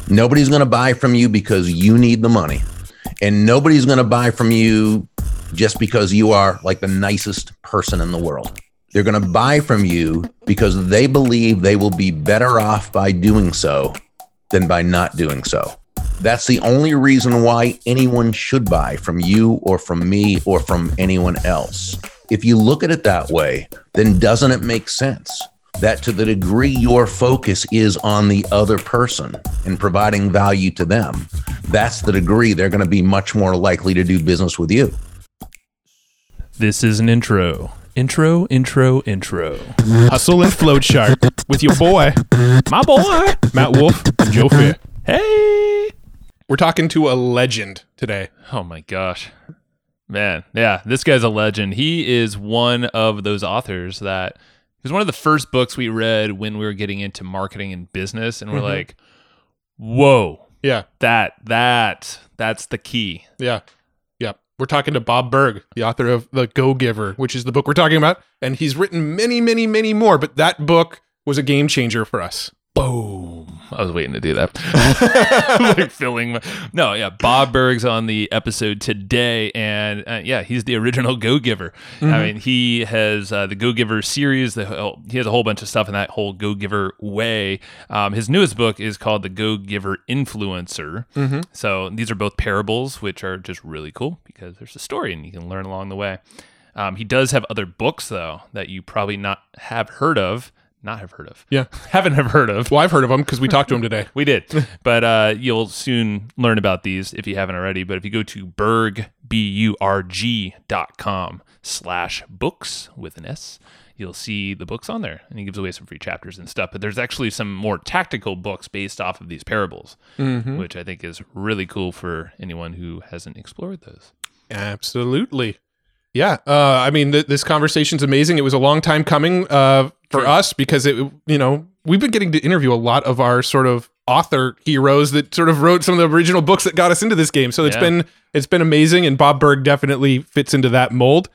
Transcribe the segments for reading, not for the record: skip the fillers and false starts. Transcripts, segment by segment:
Nobody's going to buy from you because you need the money. And nobody's going to buy from you just because you are like the nicest person in the world. They're going to buy from you because they believe they will be better off by doing so than by not doing so. That's the only reason why anyone should buy from you or from me or from anyone else. If you look at it that way, then doesn't it make sense that to the degree your focus is on the other person and providing value to them, that's the degree they're going to be much more likely to do business with you. This is an intro. Intro. Hustle and Flowchart with your boy, my boy, Matt Wolf and Joe Fair. Hey! We're talking to a legend today. Oh my gosh. Man, yeah, this guy's a legend. He is one of those authors that it was one of the first books we read when we were getting into marketing and business, and we're like, whoa. Yeah. That's the key. Yeah. We're talking to Bob Burg, the author of The Go-Giver, which is the book we're talking about. And he's written many, many, many more, but that book was a game changer for us. Boom. I was waiting to do that. Like filling. No, yeah. Bob Burg's on the episode today. And yeah, he's the original Go-Giver. I mean, he has the Go-Giver series. He has a whole bunch of stuff in that whole Go-Giver way. His newest book is called The Go-Giver Influencer. So these are both parables, which are just really cool because there's a story and you can learn along the way. He does have other books, though, that you probably not have heard of. Yeah. Haven't have heard of. Well, I've heard of them because we talked to him today. We did. But you'll soon learn about these if you haven't already. But if you go to burg.com/books with an S, you'll see the books on there. And he gives away some free chapters and stuff. But there's actually some more tactical books based off of these parables, which I think is really cool for anyone who hasn't explored those. Absolutely. Yeah. I mean, this conversation's amazing. It was a long time coming for us because we've been getting to interview a lot of our sort of author heroes that sort of wrote some of the original books that got us into this game. So it's been amazing, and Bob Burg definitely fits into that mold.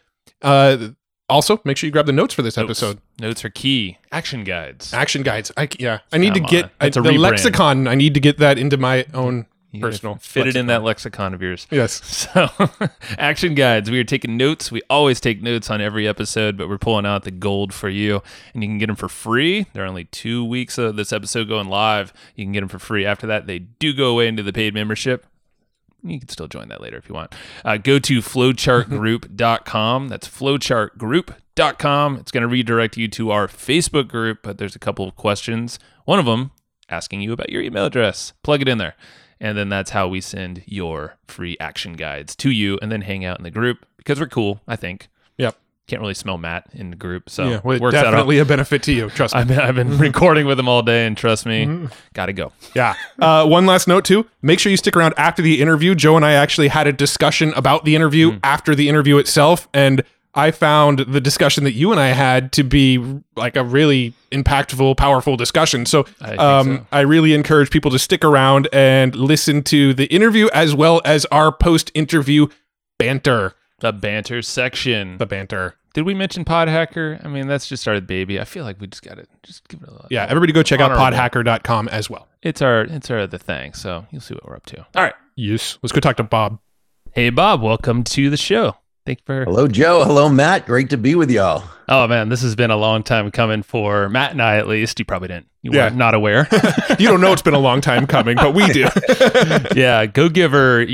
Also, make sure you grab the notes for this episode. Notes are key. Action guides. I need to get the lexicon. I need to get that into my own personal. Fit it in that lexicon of yours. Yes. So, action guides. We are taking notes. We always take notes on every episode, but we're pulling out the gold for you, and you can get them for free. There are only 2 weeks of this episode going live. You can get them for free. After that, they do go away into the paid membership. You can still join that later if you want. Go to flowchartgroup.com. That's flowchartgroup.com. It's going to redirect you to our Facebook group, but there's a couple of questions. One of them asking you about your email address. Plug it in there. And then that's how we send your free action guides to you and then hang out in the group because we're cool, I think. Yep. Can't really smell Matt in the group. So yeah, well, it's definitely a benefit to you. Trust me. I've been recording with him all day, and trust me, gotta go. Yeah. One last note, too. Make sure you stick around after the interview. Joe and I actually had a discussion about the interview after the interview itself. And I found the discussion that you and I had to be like a really impactful, powerful discussion. So I really encourage people to stick around and listen to the interview as well as our post-interview banter. The banter section. The banter. Did we mention Podhacker? I mean, that's just our baby. I feel like we just got to just give it a lot. Yeah, everybody go check out podhacker.com as well. It's our the thing, so you'll see what we're up to. All right. Yes. Let's go talk to Bob. Hey, Bob. Welcome to the show. Thank you for... Hello, Joe. Hello, Matt. Great to be with y'all. Oh, man, this has been a long time coming for Matt and I, at least. You probably didn't. You were not aware. You don't know it's been a long time coming, but we do. Yeah, Go-Giver,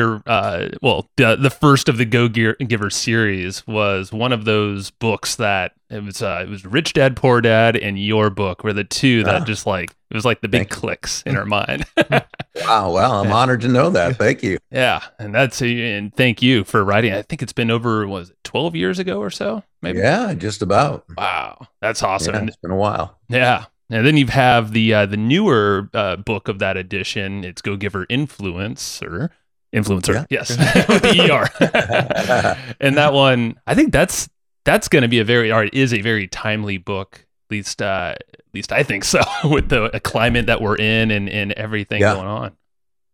the first of the Go-Giver series was one of those books that it was Rich Dad, Poor Dad, and your book were the two that just like, it was like the big clicks in our mind. Wow. Well, I'm honored to know that. Thank you. Yeah. And thank you for writing. I think it's been over, 12 years ago or so? Maybe. Yeah, just about. Wow. That's awesome. Yeah, it's been a while. Yeah. And then you have the newer book of that edition. It's Go-Giver Influencer. Yeah. Yes. With the ER. And that one, I think that's going to be is a very timely book. At least I think so, with the climate that we're in and everything going on.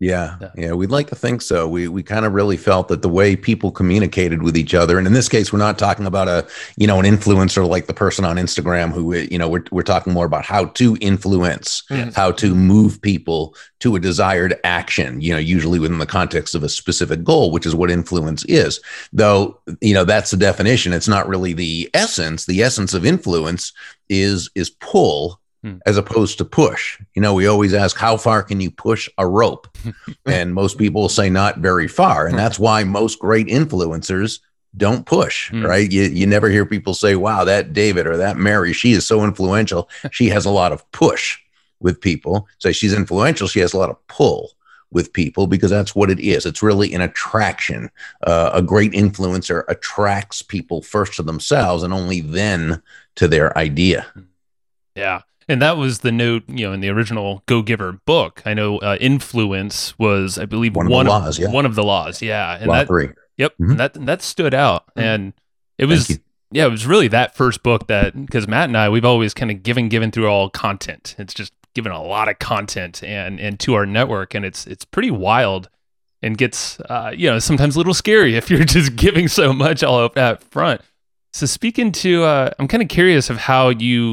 Yeah, we'd like to think so. We kind of really felt that the way people communicated with each other, and in this case, we're not talking about an influencer like the person on Instagram who, we're talking more about how to influence, how to move people to a desired action, usually within the context of a specific goal, which is what influence is. Though, that's the definition. It's not really the essence. The essence of influence is pull, as opposed to push. We always ask, how far can you push a rope? And most people will say not very far. And that's why most great influencers don't push, right? You never hear people say, wow, that David or that Mary, she is so influential. She has a lot of push with people. So she's influential. She has a lot of pull with people, because that's what it is. It's really an attraction. A great influencer attracts people first to themselves and only then to their idea. Yeah. And that was the note, in the original Go Giver book. I know influence was, I believe, one of the laws. Yeah. And Law 3. Yep. And that stood out. And it was, it was really that first book because Matt and I, we've always kind of given through all content. It's just given a lot of content and to our network. And it's pretty wild and gets, sometimes a little scary if you're just giving so much all up that front. So speaking to, I'm kind of curious of how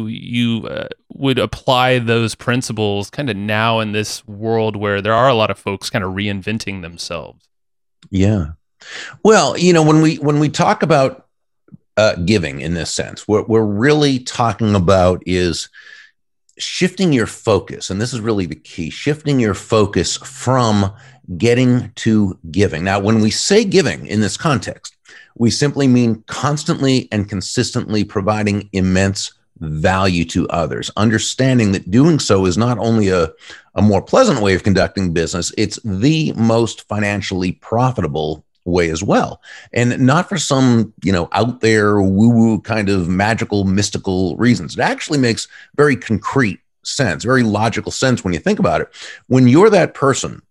you would apply those principles kind of now in this world where there are a lot of folks kind of reinventing themselves. Yeah. Well, when we talk about giving in this sense, what we're really talking about is shifting your focus. And this is really the key, shifting your focus from getting to giving. Now, when we say giving in this context, we simply mean constantly and consistently providing immense value to others, understanding that doing so is not only a more pleasant way of conducting business, it's the most financially profitable way as well. And not for some, out there woo-woo kind of magical, mystical reasons. It actually makes very concrete sense, very logical sense when you think about it. When you're that person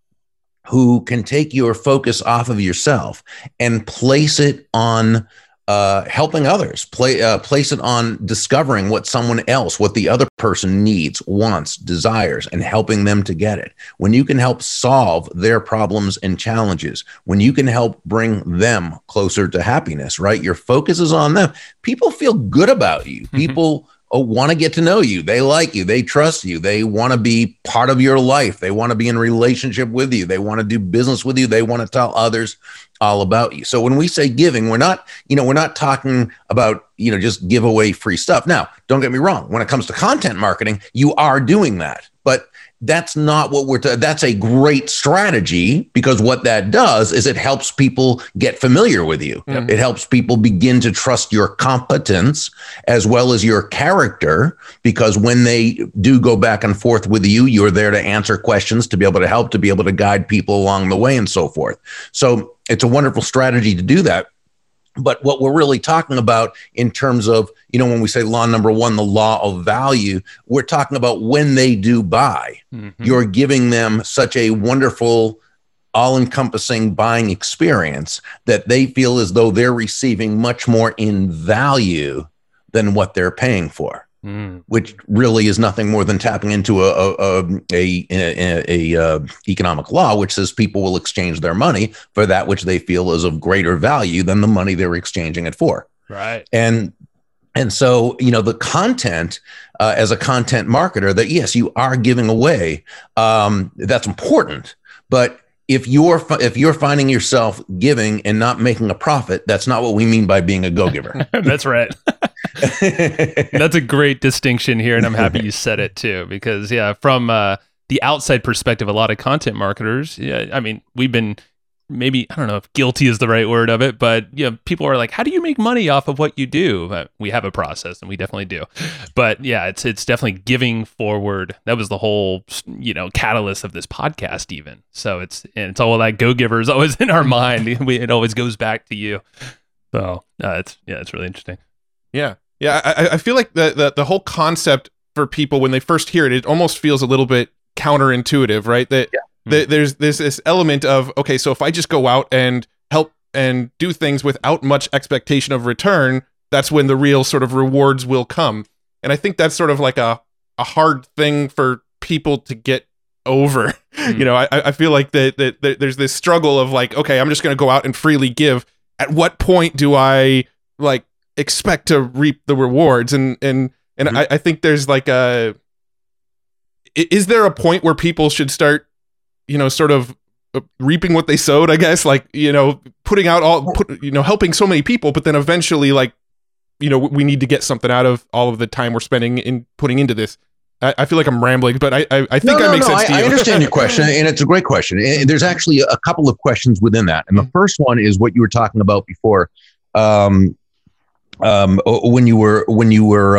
who can take your focus off of yourself and place it on helping others, place it on discovering what the other person needs, wants, desires, and helping them to get it. When you can help solve their problems and challenges, when you can help bring them closer to happiness, right? Your focus is on them. People feel good about you. People want to get to know you. They like you. They trust you. They want to be part of your life. They want to be in relationship with you. They want to do business with you. They want to tell others all about you. So when we say giving, we're not talking about, just give away free stuff. Now, don't get me wrong. When it comes to content marketing, you are doing that, but that's not what that's a great strategy, because what that does is it helps people get familiar with you. Yep. It helps people begin to trust your competence as well as your character, because when they do go back and forth with you, you're there to answer questions, to be able to help, to be able to guide people along the way and so forth. So it's a wonderful strategy to do that. But what we're really talking about in terms of, when we say law number 1, the law of value, we're talking about when they do buy, you're giving them such a wonderful, all-encompassing buying experience that they feel as though they're receiving much more in value than what they're paying for. Which really is nothing more than tapping into a economic law, which says people will exchange their money for that which they feel is of greater value than the money they're exchanging it for. Right. And so, the content as a content marketer, that yes, you are giving away, that's important. But if you're finding yourself giving and not making a profit, that's not what we mean by being a go-giver. That's right. That's a great distinction here, and I'm happy you said it too, because from the outside perspective, a lot of content marketers, we've been, maybe, I don't know if guilty is the right word of it, but people are like, how do you make money off of what you do? But we have a process, and we definitely do. But it's definitely giving forward. That was the whole catalyst of this podcast even. So it's all that go-giver is always in our mind. It always goes back to you. So it's really interesting. Yeah. I feel like the whole concept for people when they first hear it, it almost feels a little bit counterintuitive, right? There's this element of, okay, so if I just go out and help and do things without much expectation of return, that's when the real sort of rewards will come. And I think that's sort of like a hard thing for people to get over. You know, I feel like that there's this struggle of like, okay, I'm just going to go out and freely give. At what point do I like expect to reap the rewards? And I think there's like is there a point where people should start, you know, sort of reaping what they sowed, I guess, like, you know, helping so many people, but then eventually, like, you know, we need to get something out of all of the time we're spending in putting into this. I feel like I'm rambling, but I think I make sense to you. I understand your question, and it's a great question. And there's actually a couple of questions within that. And the first one is what you were talking about before, when you were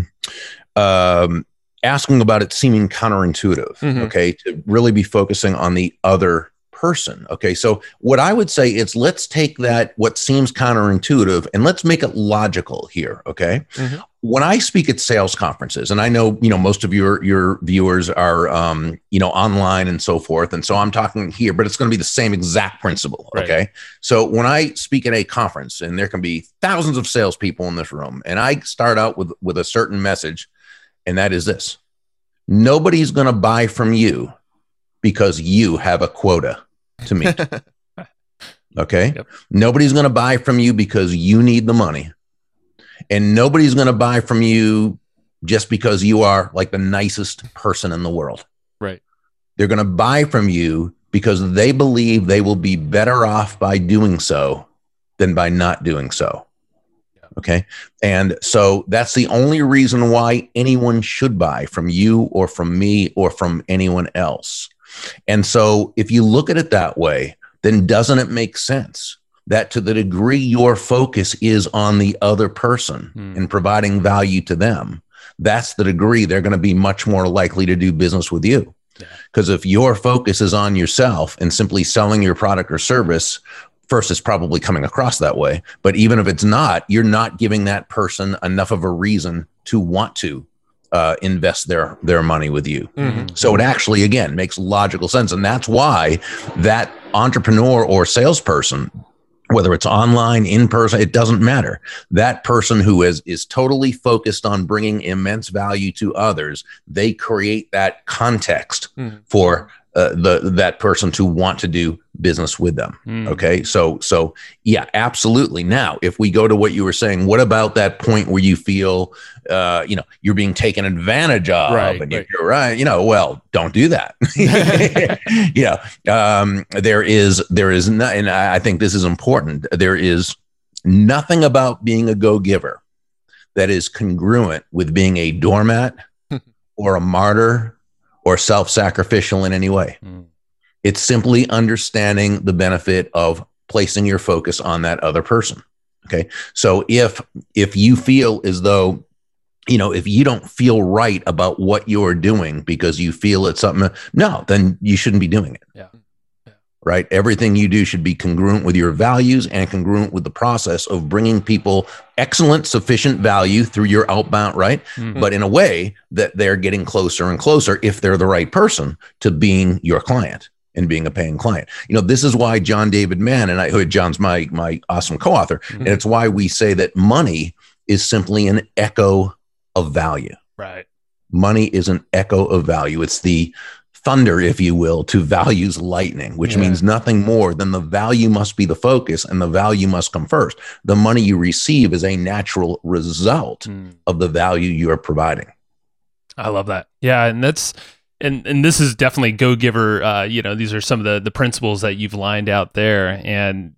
asking about it seeming counterintuitive, okay, to really be focusing on the other person. Okay. So what I would say is let's take that, what seems counterintuitive, and let's make it logical here. Okay. When I speak at sales conferences, and I know, you know, most of your viewers are, you know, online and so forth. And so I'm talking here, but it's going to be the same exact principle. Okay. Right. So when I speak at a conference, and there can be thousands of salespeople in this room, and I start out with a certain message, and that is this: nobody's going to buy from you because you have a quota to meet. Okay. Yep. Nobody's going to buy from you because you need the money. And nobody's going to buy from you just because you are like the nicest person in the world. Right. They're going to buy from you because they believe they will be better off by doing so than by not doing so. Yeah. Okay. And so that's the only reason why anyone should buy from you or from me or from anyone else. And so if you look at it that way, then doesn't it make sense that to the degree your focus is on the other person and providing value to them, that's the degree they're going to be much more likely to do business with you. Because if your focus is on yourself and simply selling your product or service, first, it's probably coming across that way. But even if it's not, you're not giving that person enough of a reason to want to invest their money with you. So it actually, again, makes logical sense. And that's why that entrepreneur or salesperson, whether it's online, in person, it doesn't matter. That person who is totally focused on bringing immense value to others, they create that context for that person to want to do business with them. Okay. So yeah, absolutely. Now, if we go to what you were saying, what about that point where you feel, you know, you're being taken advantage of, and you're right, you know, well, don't do that. There is not, and I think this is important. There is nothing about being a go-giver that is congruent with being a doormat or a martyr or self-sacrificial in any way. It's simply understanding the benefit of placing your focus on that other person. Okay. So if you feel as though, you know, if you don't feel right about what you're doing because you feel it's something, no, then you shouldn't be doing it. Yeah. Right. Everything you do should be congruent with your values and congruent with the process of bringing people excellent, sufficient value through your outbound, right? But in a way that they're getting closer and closer, if they're the right person, to being your client and being a paying client. You know, this is why John David Mann, and John's my awesome co-author, and it's why we say that money is simply an echo of value. Right. Money is an echo of value. It's the thunder, if you will, to value's lightning, which means nothing more than the value must be the focus and the value must come first. The money you receive is a natural result of the value you are providing. I love that. Yeah. And that's, and this is definitely go-giver. You know, these are some of the principles that you've lined out there. And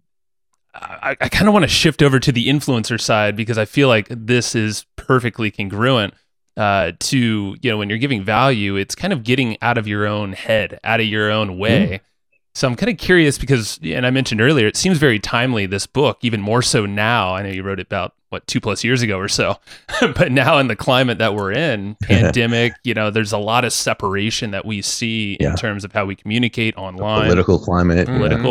I kind of want to shift over to the influencer side, because I feel like this is perfectly congruent to, you know, when you're giving value, it's kind of getting out of your own head, out of your own way. So I'm kind of curious because, and I mentioned earlier, it seems very timely, this book, even more so now. I know you wrote it about, 2+ years ago or so, but now in the climate that we're in, pandemic, you know, there's a lot of separation that we see in terms of how we communicate online. The political climate.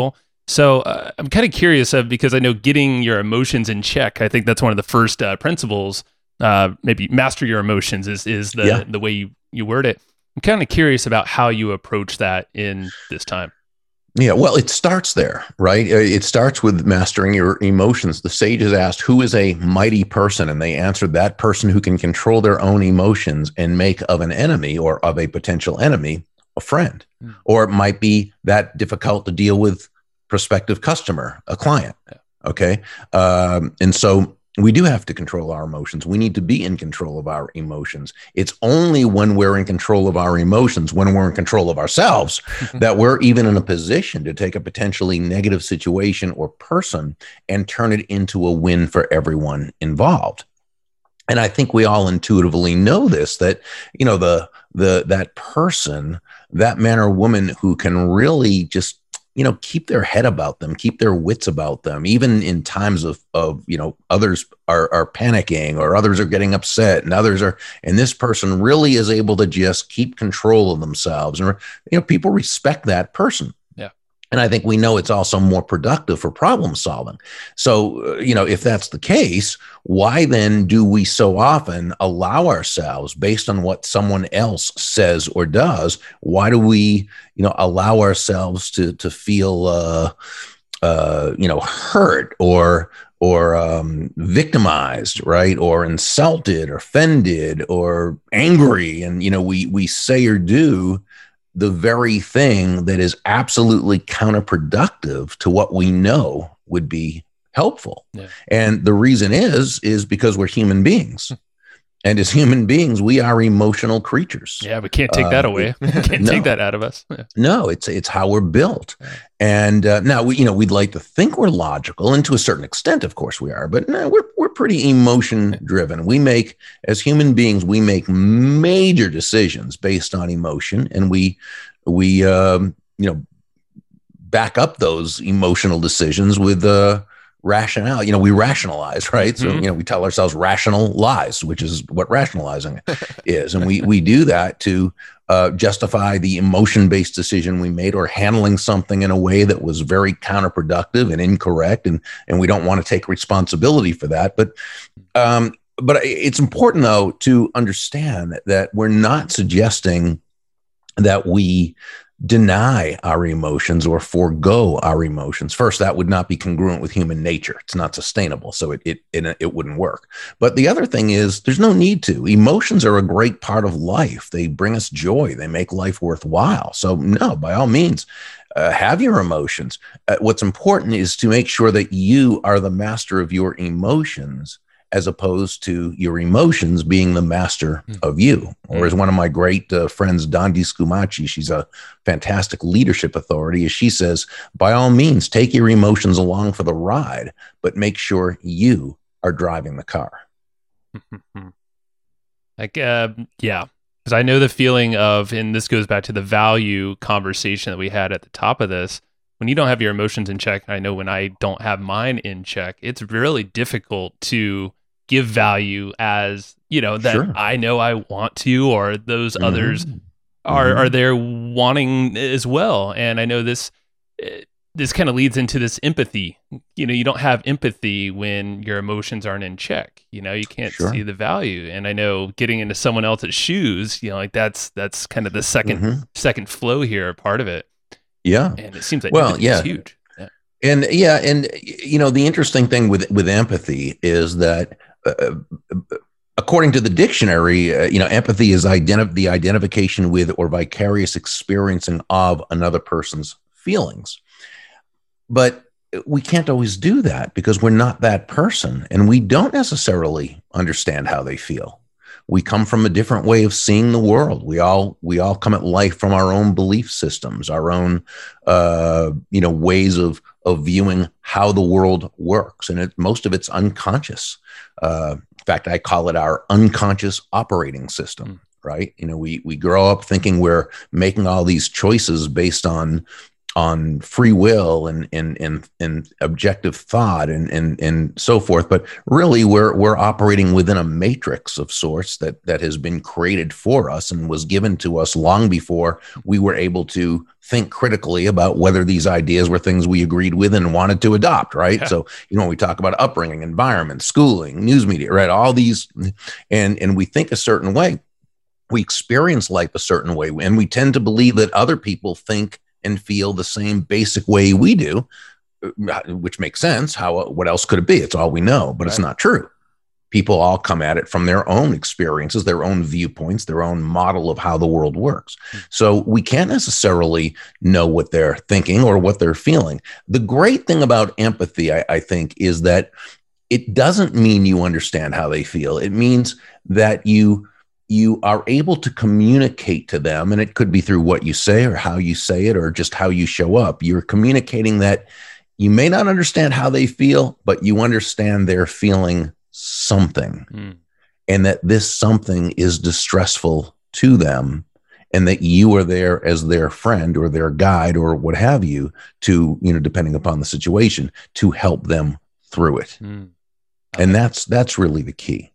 So I'm kind of curious because I know getting your emotions in check, I think that's one of the first principles. Maybe master your emotions is the way you word it. I'm kind of curious about how you approach that in this time. Yeah, well, it starts there, right? It starts with mastering your emotions. The sages asked, who is a mighty person? And they answered, that person who can control their own emotions and make of an enemy or of a potential enemy a friend, or it might be that difficult to deal with prospective customer, a client. Okay. And so we do have to control our emotions. We need to be in control of our emotions. It's only when we're in control of our emotions, when we're in control of ourselves, that we're even in a position to take a potentially negative situation or person and turn it into a win for everyone involved. And I think we all intuitively know this, that, you know, that person, that man or woman who can really just, you know, keep their head about them, keep their wits about them, even in times of, you know, others are panicking or others are getting upset and this person really is able to just keep control of themselves. And, you know, people respect that person. Yeah. And I think we know it's also more productive for problem solving. So, you know, if that's the case, why then do we so often allow ourselves, based on what someone else says or does, why do we, you know, allow ourselves to feel, you know, hurt or victimized, right? Or insulted or offended or angry. And, you know, we say or do the very thing that is absolutely counterproductive to what we know would be helpful. Yeah. And the reason is because we're human beings. And as human beings, we are emotional creatures. Yeah, we can't take that away. Can't take that out of us. Yeah. No, it's how we're built. And now we'd like to think we're logical, and to a certain extent, of course, we are. But no, we're pretty emotion driven. We make, as human beings, we make major decisions based on emotion, and we back up those emotional decisions with rationale. You know, we rationalize, right? So, you know, we tell ourselves rational lies, which is what rationalizing is. And we do that to justify the emotion-based decision we made, or handling something in a way that was very counterproductive and incorrect. And we don't want to take responsibility for that. But it's important, though, to understand that we're not suggesting that we deny our emotions or forego our emotions. First, that would not be congruent with human nature. It's not sustainable, so it wouldn't work. But the other thing is, there's no need to. Emotions are a great part of life. They bring us joy. They make life worthwhile. So no, by all means, have your emotions. What's important is to make sure that you are the master of your emotions, as opposed to your emotions being the master of you. Or as one of my great friends, Dondi Scumaci, she's a fantastic leadership authority, as she says, by all means, take your emotions along for the ride, but make sure you are driving the car. Yeah. Because I know the feeling of, and this goes back to the value conversation that we had at the top of this, when you don't have your emotions in check, I know when I don't have mine in check, it's really difficult to give value, as, you know, that sure. I know I want to, or those others are there wanting as well. And I know this kind of leads into this empathy. You know, you don't have empathy when your emotions aren't in check. You know, you can't see the value. And I know getting into someone else's shoes, you know, like that's kind of the second flow here, part of it. Yeah. And it seems like empathy is huge. Yeah. And you know, the interesting thing with empathy is that according to the dictionary, you know, empathy is the identification with or vicarious experiencing of another person's feelings. But we can't always do that because we're not that person, and we don't necessarily understand how they feel. We come from a different way of seeing the world. We all come at life from our own belief systems, our own, you know, ways of viewing how the world works. And most of it's unconscious. In fact, I call it our unconscious operating system, right? You know, we grow up thinking we're making all these choices based on free will and objective thought and so forth. But really we're operating within a matrix of sorts that has been created for us and was given to us long before we were able to think critically about whether these ideas were things we agreed with and wanted to adopt, right? Yeah. So, you know, when we talk about upbringing, environment, schooling, news media, right? All these, and we think a certain way, we experience life a certain way, and we tend to believe that other people think and feel the same basic way we do, which makes sense. What else could it be? It's all we know, but It's not true. People all come at it from their own experiences, their own viewpoints, their own model of how the world works. So we can't necessarily know what they're thinking or what they're feeling. The great thing about empathy, I think, is that it doesn't mean you understand how they feel. It means that you are able to communicate to them, and it could be through what you say or how you say it or just how you show up. You're communicating that you may not understand how they feel, but you understand they're feeling something, and that this something is distressful to them, and that you are there as their friend or their guide or what have you to, depending upon the situation, to help them through it. And that's really the key.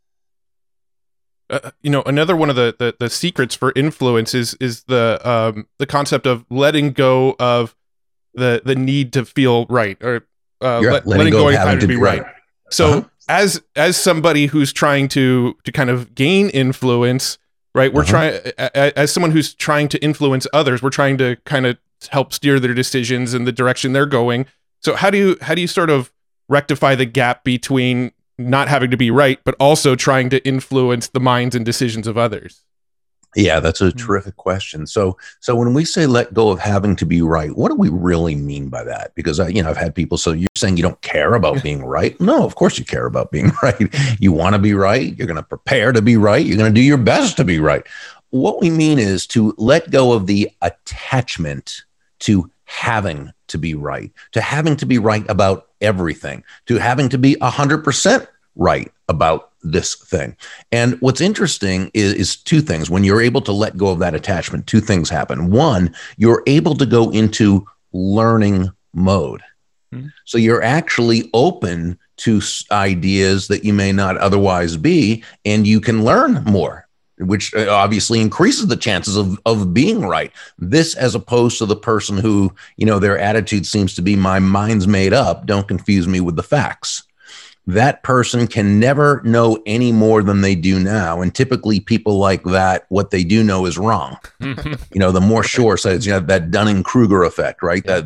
Another one of the secrets for influence is the concept of letting go of the need to feel right, or letting go of having to be right. So as somebody who's trying to kind of gain influence, right? We're trying, as someone who's trying to influence others, we're trying to kind of help steer their decisions in the direction they're going. So how do you sort of rectify the gap between not having to be right, but also trying to influence the minds and decisions of others? Yeah, that's a terrific question. So when we say let go of having to be right, what do we really mean by that? Because I've had people say, you're saying you don't care about being right? No, of course you care about being right. You want to be right. You're going to prepare to be right. You're going to do your best to be right. What we mean is to let go of the attachment to having to be right, to having to be right about everything, to having to be 100% right about this thing. And what's interesting is two things. When you're able to let go of that attachment, two things happen. One, you're able to go into learning mode. So you're actually open to ideas that you may not otherwise be, and you can learn more, which obviously increases the chances of being right. This, as opposed to the person who, their attitude seems to be, my mind's made up, don't confuse me with the facts. That person can never know any more than they do now. And typically people like that, what they do know is wrong. The more sure sides, that Dunning-Kruger effect, right? That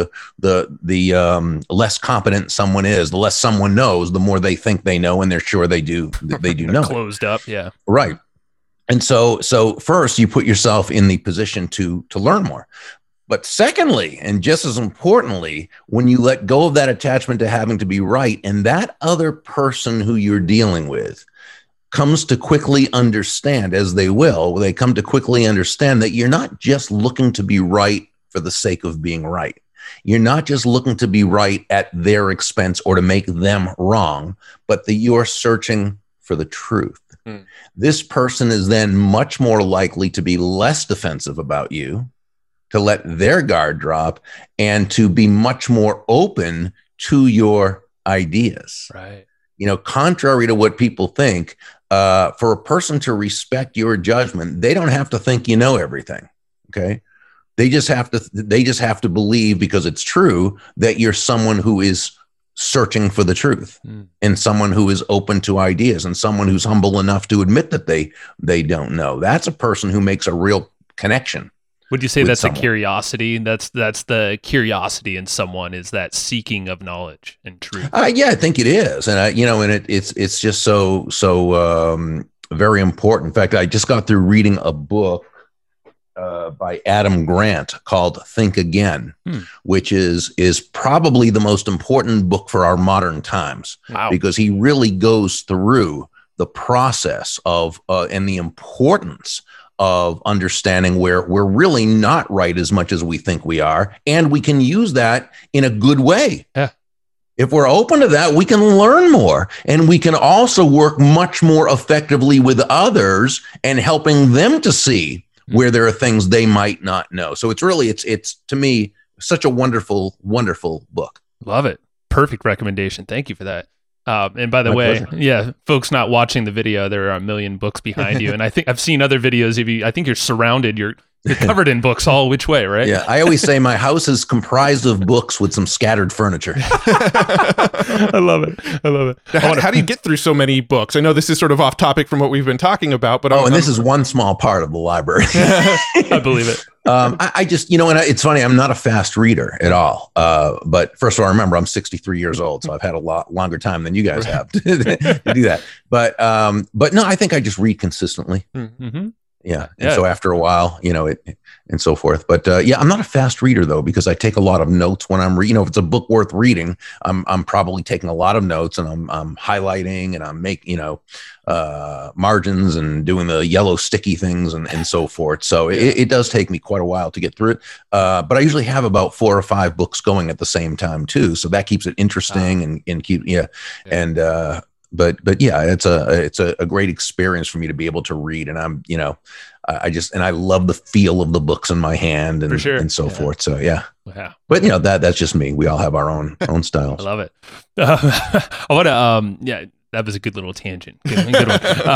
the less competent someone is, the less someone knows, the more they think they know, and they're sure they do know. Closed up. Yeah. Right. And so first you put yourself in the position to learn more. But secondly, and just as importantly, when you let go of that attachment to having to be right, and that other person who you're dealing with comes to quickly understand, as they come to quickly understand that you're not just looking to be right for the sake of being right. You're not just looking to be right at their expense or to make them wrong, but that you're searching for the truth. This person is then much more likely to be less defensive about you, to let their guard drop, and to be much more open to your ideas. Right. Contrary to what people think, for a person to respect your judgment, they don't have to think you know everything. Okay. They just have to believe, because it's true, that you're someone who is searching for the truth, and someone who is open to ideas, and someone who's humble enough to admit that they don't know. That's a person who makes a real connection. Would you say that's a curiosity? That's the curiosity in someone, is that seeking of knowledge and truth. Yeah, I think it is, and it's just so very important. In fact, I just got through reading a book by Adam Grant called Think Again, which is probably the most important book for our modern times. Wow. Because he really goes through the process of and the importance of understanding where we're really not right as much as we think we are. And we can use that in a good way. Yeah. If we're open to that, we can learn more, and we can also work much more effectively with others and helping them to see where there are things they might not know. So it's to me, such a wonderful, wonderful book. Love it. Perfect recommendation. Thank you for that. And by the My way, pleasure. yeah, folks not watching the video, there are a million books behind you. And I think I've seen other videos of you. I think you're surrounded. You're covered in books all which way, right? Yeah. I always say my house is comprised of books with some scattered furniture. I love it. How do you get through so many books? I know this is sort of off topic from what we've been talking about, but And this is one small part of the library. I believe it. I just, and it's funny. I'm not a fast reader at all. But first of all, remember, I'm 63 years old, so I've had a lot longer time than you guys have to do that. But no, I think I just read consistently. Mm-hmm. Yeah. And so after a while, and so forth. But I'm not a fast reader though, because I take a lot of notes when I'm reading. If it's a book worth reading, I'm probably taking a lot of notes, and I'm highlighting, and I'm making, margins and doing the yellow sticky things and so forth. So it does take me quite a while to get through it. But I usually have about 4 or 5 books going at the same time too. So that keeps it interesting and keep, and, But yeah, it's a great experience for me to be able to read, and I'm I love the feel of the books in my hand and so forth. So yeah. But that's just me. We all have our own styles. I love it. I want to that was a good little tangent. Good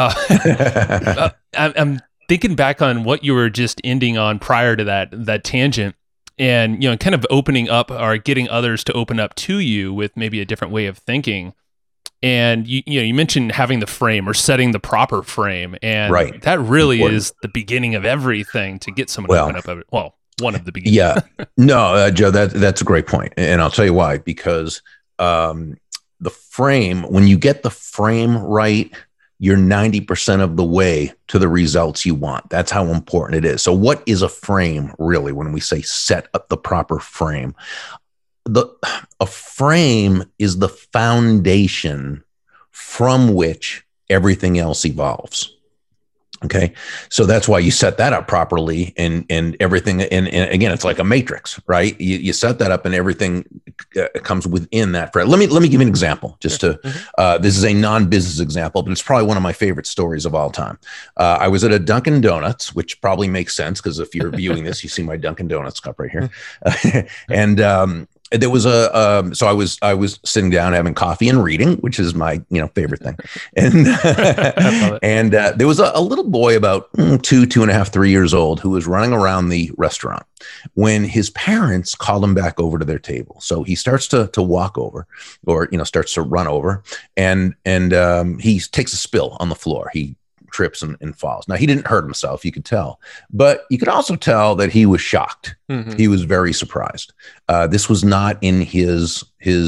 one. I'm thinking back on what you were just ending on prior to that tangent. And kind of opening up or getting others to open up to you with maybe a different way of thinking. And you mentioned having the frame or setting the proper frame, and that really is the beginning of everything to get someone to open up of it. Well, one of the beginnings. Yeah, no, Joe, that's a great point, and I'll tell you why. Because the frame, when you get the frame right, you're 90% of the way to the results you want. That's how important it is. So, what is a frame really? When we say set up the proper frame. A frame is the foundation from which everything else evolves. Okay. So that's why you set that up properly and everything. And again, it's like a matrix, right? You set that up and everything comes within that frame. Let me give you an example just to, this is a non-business example, but it's probably one of my favorite stories of all time. I was at a Dunkin' Donuts, which probably makes sense because if you're viewing this, you see my Dunkin' Donuts cup right here. And, there was so I was sitting down having coffee and reading, which is my favorite thing, and and there was a little boy about 2.5, 3 years old who was running around the restaurant when his parents called him back over to their table. So he starts to walk over, or starts to run over, and he takes a spill on the floor. He trips and falls. Now, he didn't hurt himself, you could tell, but you could also tell that he was shocked. Mm-hmm. He was very surprised. This was not in his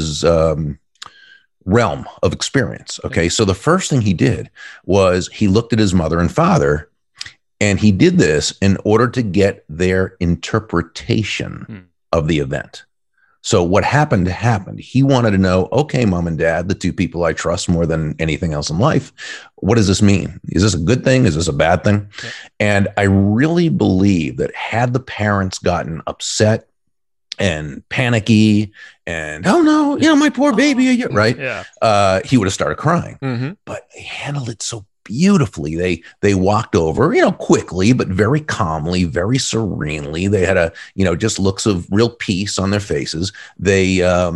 realm of experience. Okay. So the first thing he did was he looked at his mother and father, and he did this in order to get their interpretation of the event. So what happened. He wanted to know, okay, mom and dad, the two people I trust more than anything else in life, what does this mean? Is this a good thing? Is this a bad thing? Yeah. And I really believe that had the parents gotten upset and panicky and, oh no, my poor baby, right? Yeah. He would have started crying. Mm-hmm. But they handled it so beautifully. They walked over, quickly, but very calmly, very serenely. They had just looks of real peace on their faces. They,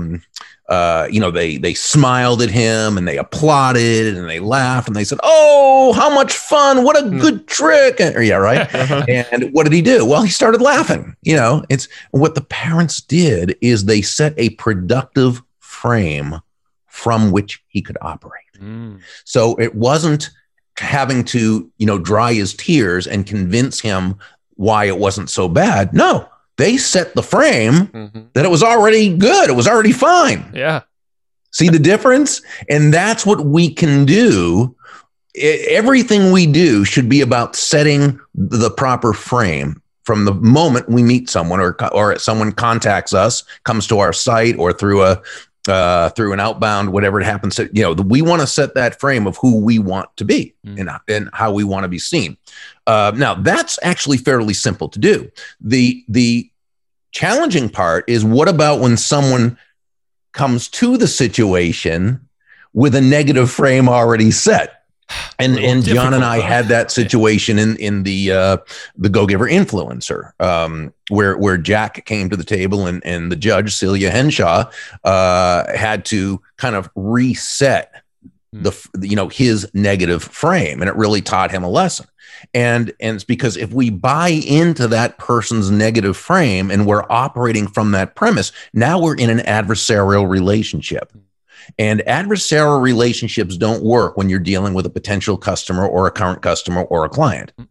they smiled at him and they applauded and they laughed and they said, "Oh, how much fun. What a good trick." And, right. And what did he do? Well, he started laughing. It's what the parents did is they set a productive frame from which he could operate. So it wasn't having to, dry his tears and convince him why it wasn't so bad. No, they set the frame that it was already good. It was already fine. Yeah. See the difference? And that's what we can do. Everything we do should be about setting the proper frame from the moment we meet someone or someone contacts us, comes to our site, or through an outbound, whatever it happens to, we want to set that frame of who we want to be and how we want to be seen. Now that's actually fairly simple to do. The challenging part is, what about when someone comes to the situation with a negative frame already set? And John and I had that situation in the Go Giver Influencer, where Jack came to the table and the judge, Celia Henshaw, had to kind of reset his negative frame, and it really taught him a lesson. And it's because if we buy into that person's negative frame and we're operating from that premise, now we're in an adversarial relationship. And adversarial relationships don't work when you're dealing with a potential customer or a current customer or a client.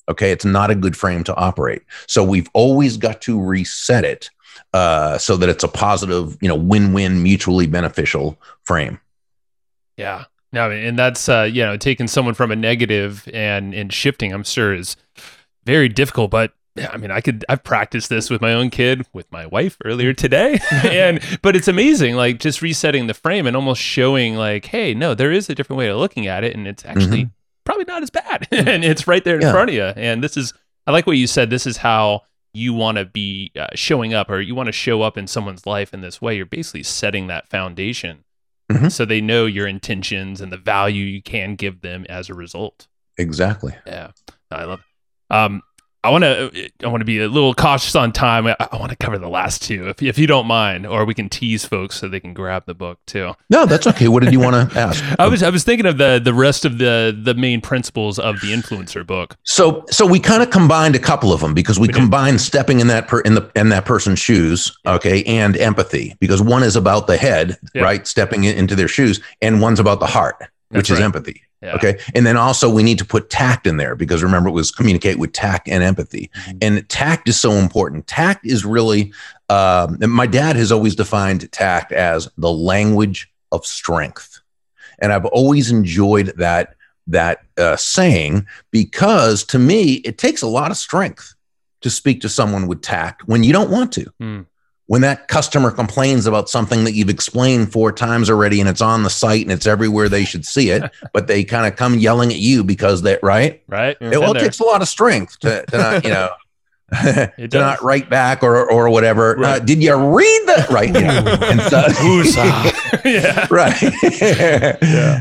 Okay. It's not a good frame to operate. So we've always got to reset it so that it's a positive, win-win, mutually beneficial frame. Yeah. No, and that's, taking someone from a negative and shifting, I'm sure, is very difficult. But I mean, I've practiced this with my own kid, with my wife earlier today. But it's amazing, like just resetting the frame and almost showing like, hey, no, there is a different way of looking at it. And it's actually probably not as bad. And it's right there in front of you. And I like what you said. This is how you want to be showing up, or you want to show up in someone's life in this way. You're basically setting that foundation so they know your intentions and the value you can give them as a result. Exactly. Yeah. I love it. I want to be a little cautious on time. I want to cover the last two, if you don't mind, or we can tease folks so they can grab the book too. No, that's okay. What did you want to ask? I was thinking of the rest of the main principles of the influencer book. So we kind of combined a couple of them because we combined stepping in that in that person's shoes, okay, and empathy, because one is about the head, right, stepping into their shoes, and one's about the heart, which is empathy. Yeah. Okay. And then also we need to put tact in there because remember, it was communicate with tact and empathy. And tact is so important. Tact is really, my dad has always defined tact as the language of strength. And I've always enjoyed that saying, because to me, it takes a lot of strength to speak to someone with tact when you don't want to. When that customer complains about something that you've explained 4 times already and it's on the site and it's everywhere they should see it, but they kind of come yelling at you because it takes a lot of strength to not, to not write back or whatever. Right. Did you read that? Right. Yeah. And so, yeah. Right.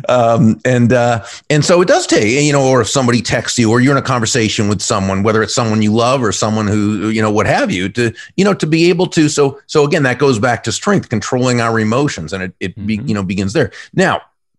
Yeah. And so it does take, or if somebody texts you or you're in a conversation with someone, whether it's someone you love or someone who, what have you, to be able to. So again, that goes back to strength, controlling our emotions, and it begins there. Now,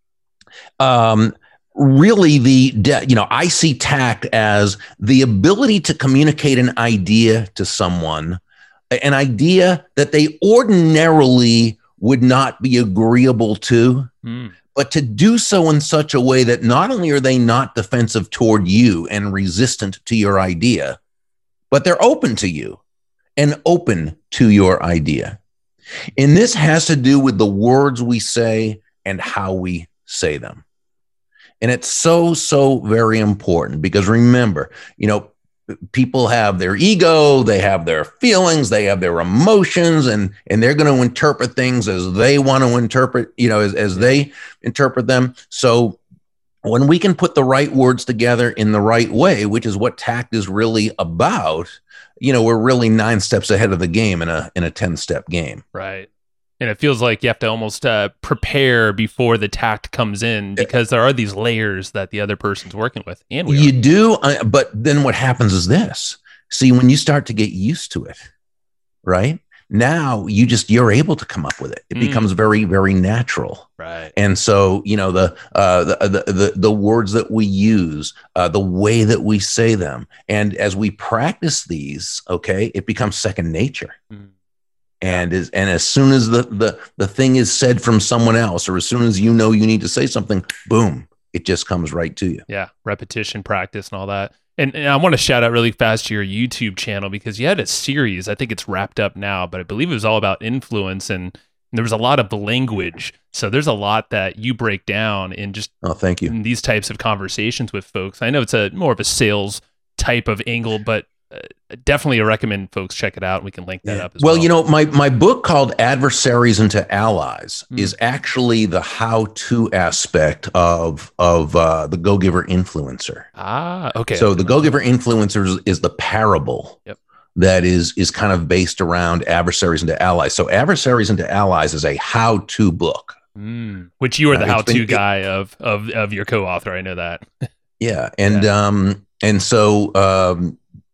really I see tact as the ability to communicate an idea to someone, an idea that they ordinarily would not be agreeable to, but to do so in such a way that not only are they not defensive toward you and resistant to your idea, but they're open to you and open to your idea. And this has to do with the words we say and how we say them. And it's so, so very important because remember, people have their ego, they have their feelings, they have their emotions, and they're going to interpret things as they want to interpret, as they interpret them. So when we can put the right words together in the right way, which is what tact is really about, we're really 9 steps ahead of the game in a 10-step game. Right. And it feels like you have to almost prepare before the tact comes in because there are these layers that the other person's working with. And you do, but then what happens is this. See, when you start to get used to it, right? Now you're able to come up with it. It becomes very, very natural. Right. And so, the words that we use, the way that we say them, and as we practice these, okay, it becomes second nature. And as soon as the thing is said from someone else, or as soon as you need to say something, boom, it just comes right to you. Yeah, repetition, practice, and all that. And I want to shout out really fast to your YouTube channel because you had a series. I think it's wrapped up now, but I believe it was all about influence, and there was a lot of language. So there's a lot that you break down in just thank you. In these types of conversations with folks. I know it's more of a sales type of angle, but definitely recommend folks check it out. We can link that up as well. Well, my book called Adversaries into Allies is actually the how-to aspect of the Go-Giver Influencer. Okay. So the Go-Giver Influencer is the parable that is kind of based around Adversaries into Allies. So Adversaries into Allies is a how-to book. Which you are the how-to guy of your co-author. I know that. Yeah. And so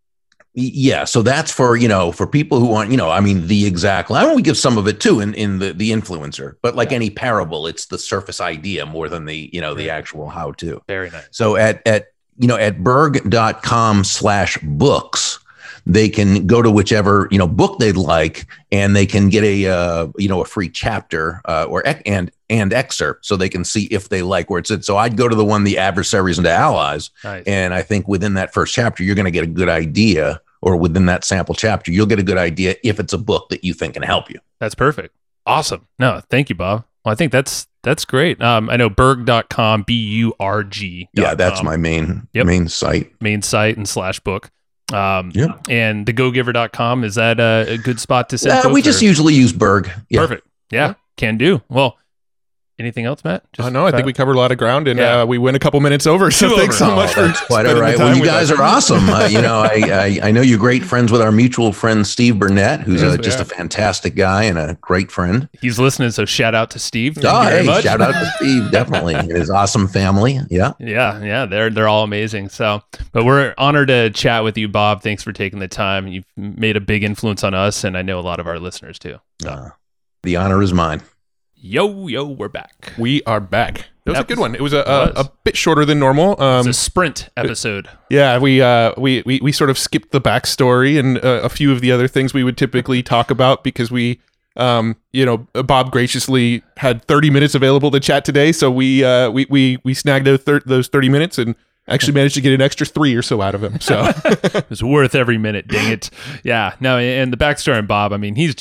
so that's for people who want, the exact line. We give some of it too in the influencer, but like any parable, it's the surface idea more than the actual how to. Very nice. So at berg.com/books, they can go to whichever, book they'd like, and they can get a free chapter and excerpt, so they can see if they like where it's at. So I'd go to the one, The Adversaries and Allies. Nice. And I think within that first chapter, you're going to get a good idea, or within that sample chapter, you'll get a good idea if it's a book that you think can help you. That's perfect. Awesome. No, thank you, Bob. Well, I think that's great. I know Burg.com, BURG. Yeah, that's my main site. Main site and /book. Yep. And the GoGiver.com, is that a good spot to send folks, we just usually use Burg. Yeah. Perfect. Yeah, can do. Well, anything else, Matt? No, I think we covered a lot of ground, and we went a couple minutes over. So thanks so much for that's quite all right. Well, you guys are awesome. I know you're great friends with our mutual friend Steve Burnett, who's just a fantastic guy and a great friend. He's listening, so shout out to Steve. Shout out to Steve, definitely, and his awesome family. Yeah. They're all amazing. So, but we're honored to chat with you, Bob. Thanks for taking the time. You've made a big influence on us, and I know a lot of our listeners too. The honor is mine. Yo, we're back. We are back. That was a good one. It was a bit shorter than normal. It's a sprint episode. Yeah, we sort of skipped the backstory and a few of the other things we would typically talk about, because Bob graciously had 30 minutes available to chat today, so we snagged those 30 minutes and actually managed to get an extra 3 or so out of him. So it was worth every minute. Dang it! Yeah. No, and the backstory on Bob. I mean, he's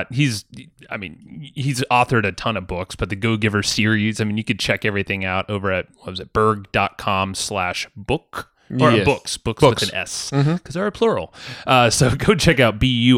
authored a ton of books, but the Go Giver series, I mean, you could check everything out over at, Burg.com/book, or yes. books with an S, because they're a plural. So go check out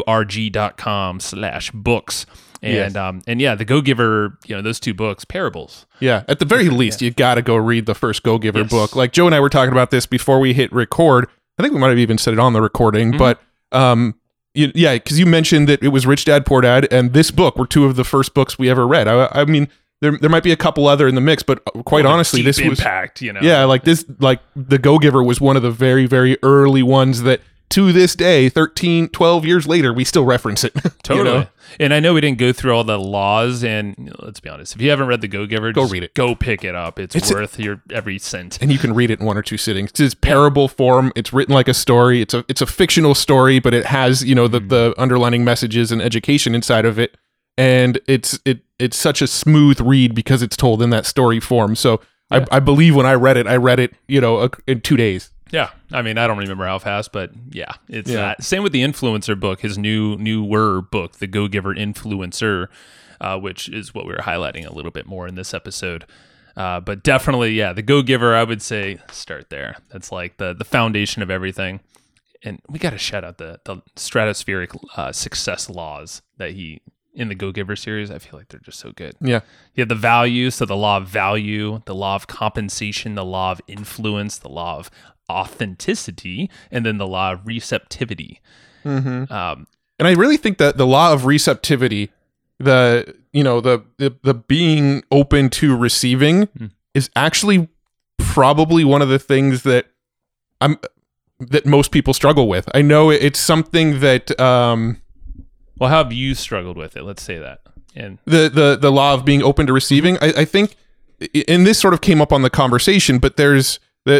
BURG.com/books. And the Go Giver, those 2 books, parables. Yeah, at the very least, you got to go read the first Go Giver book. Like Joe and I were talking about this before we hit record. I think we might have even said it on the recording, but because you mentioned that it was Rich Dad Poor Dad and this book were 2 of the first books we ever read. I mean, there might be a couple other in the mix, but quite honestly, this was impact. Yeah, like the Go Giver was one of the very, very early ones that, to this day, 12 years later, we still reference it. Totally. And I know we didn't go through all the laws, and let's be honest, if you haven't read the Go Giver, go read it. Go pick it up. It's worth your every cent. And you can read it in 1 or 2 sittings. It's parable form. It's written like a story. It's a fictional story, but it has, the underlining messages and education inside of it. And it's such a smooth read because it's told in that story form. So I believe when I read it, in 2 days. Yeah, I mean, I don't remember how fast, but it's that. Same with the Influencer book, his newer book, the Go Giver Influencer, which is what we were highlighting a little bit more in this episode. But definitely, the Go Giver, I would say start there. That's like the foundation of everything. And we got to shout out the stratospheric success laws that he, in the Go Giver series. I feel like they're just so good. Yeah. You have the values, so the law of value, the law of compensation, the law of influence, the law of authenticity, and then the law of receptivity. And I really think that the law of receptivity, the being open to receiving, is actually probably one of the things that most people struggle with. I know it's something that well, how have you struggled with it? Let's say that. And the law of being open to receiving, I think, and this sort of came up on the conversation, but there is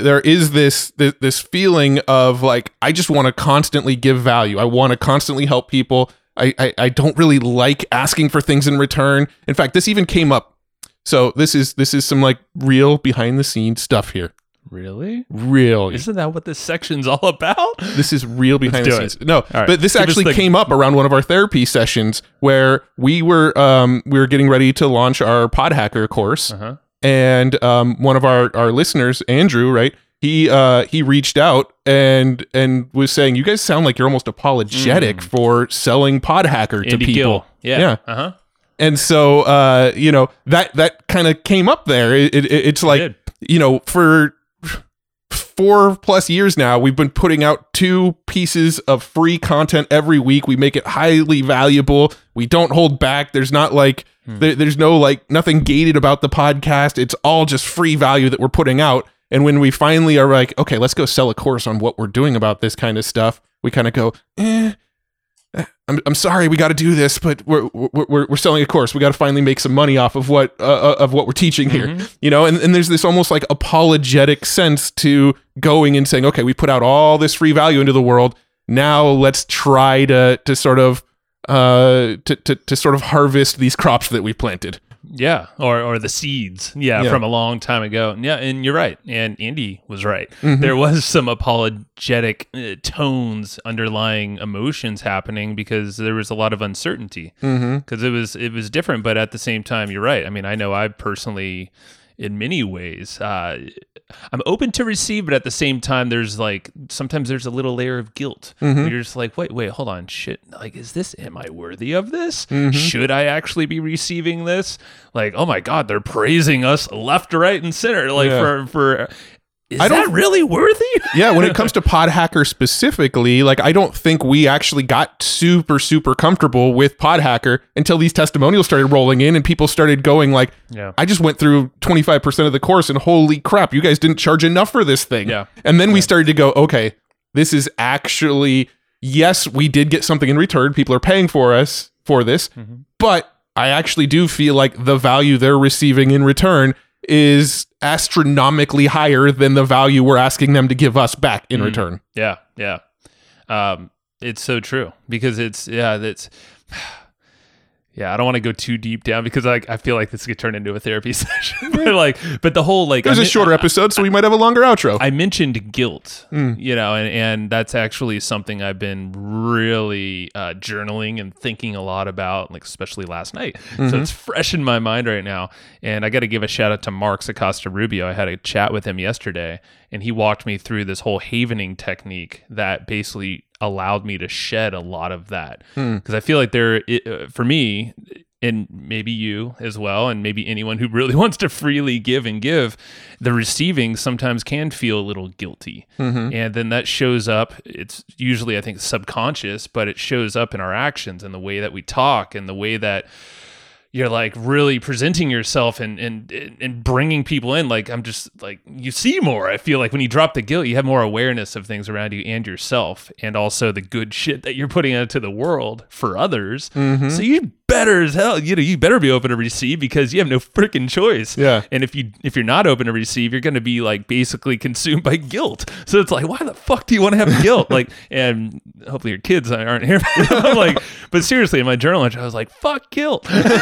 this feeling of like, I just want to constantly give value. I want to constantly help people. I don't really like asking for things in return. In fact, this even came up. So this is some like real behind the scenes stuff here. Really? Isn't that what this section's all about? This is real behind the scenes. No, right. But this actually came up around one of our therapy sessions where we were getting ready to launch our Pod Hacker course. And one of our listeners, Andrew, right? He reached out and was saying, "You guys sound like you're almost apologetic for selling Pod Hacker to people." Gill. Yeah. And so that kind of came up there. It's like, for 4+ years now, we've been putting out 2 pieces of free content every week. We make it highly valuable. We don't hold back. There's not like there's no like nothing gated about the podcast. It's all just free value that we're putting out. And when we finally are like, okay, let's go sell a course on what we're doing about this kind of stuff, we kind of go, I'm sorry, we got to do this, but we're selling a course. We got to finally make some money off of what we're teaching here, And there's this almost like apologetic sense to going and saying, okay, we put out all this free value into the world. Now let's try to sort of harvest these crops that we've planted. Yeah, or the seeds, Yeah. from a long time ago. Yeah, and you're right. And Andy was right. There was some apologetic tones, underlying emotions happening because there was a lot of uncertainty. Because it was different, but at the same time, you're right. I mean, I know I personally, in many ways, I'm open to receive, but at the same time, sometimes there's a little layer of guilt. You're just like, wait, hold on, shit. Like, am I worthy of this? Should I actually be receiving this? Like, oh my God, they're praising us left, right, and center. Like for is that really worthy? Yeah, when it comes to Podhacker specifically, like I don't think we actually got super, super comfortable with Podhacker until these testimonials started rolling in and people started going like, I just went through 25% of the course and holy crap, you guys didn't charge enough for this thing. Yeah. And then we started to go, okay, this is actually, yes, we did get something in return. People are paying for us for this, but I actually do feel like the value they're receiving in return is astronomically higher than the value we're asking them to give us back in return. Yeah. It's so true because I don't want to go too deep down because I feel like this could turn into a therapy session. but the whole it was a shorter episode, so we might have a longer outro. I mentioned guilt, and that's actually something I've been really journaling and thinking a lot about, like especially last night. So it's fresh in my mind right now. And I got to give a shout out to Mark Acosta Rubio. I had a chat with him yesterday, and he walked me through this whole havening technique that basically allowed me to shed a lot of that because I feel like for me and maybe you as well and maybe anyone who really wants to freely give, the receiving sometimes can feel a little guilty, and then that shows up. It's usually I think subconscious, but it shows up in our actions and the way that we talk and the way that you're like really presenting yourself and bringing people in. Like I'm just like, you see more. I feel like when you drop the guilt, you have more awareness of things around you and yourself, and also the good shit that you're putting out into the world for others. So you better as hell, you better be open to receive because you have no freaking choice. Yeah. And if you're not open to receive, you're going to be like basically consumed by guilt. So it's like, why the fuck do you want to have guilt? Like, and hopefully your kids aren't here. I'm like, but seriously, in my journal entry, I was like, fuck guilt.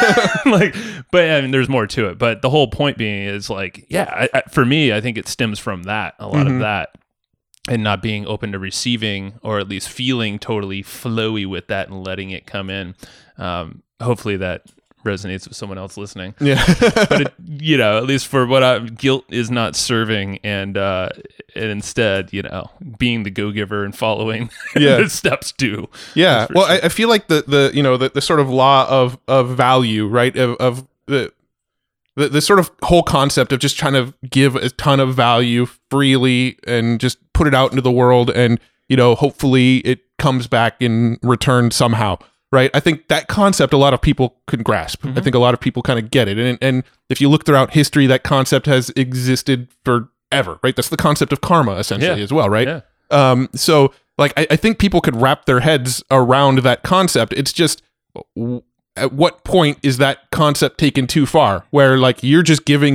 But I mean, there's more to it. But the whole point being is like, for me, I think it stems from that, a lot of that. And not being open to receiving, or at least feeling totally flowy with that and letting it come in. Hopefully that resonates with someone else listening. Yeah. But at least for what guilt is not serving, and instead, being the go-giver and following the steps do. Yeah. Well, sure. I feel like the sort of law of value, right? Of the sort of whole concept of just trying to give a ton of value freely and just put it out into the world, and hopefully it comes back in return somehow, right? I think that concept a lot of people can grasp. I think a lot of people kind of get it, and if you look throughout history, that concept has existed forever, right? That's the concept of karma essentially as well, right? Yeah. So like I think people could wrap their heads around that concept. It's just, at what point is that concept taken too far, where like you're just giving,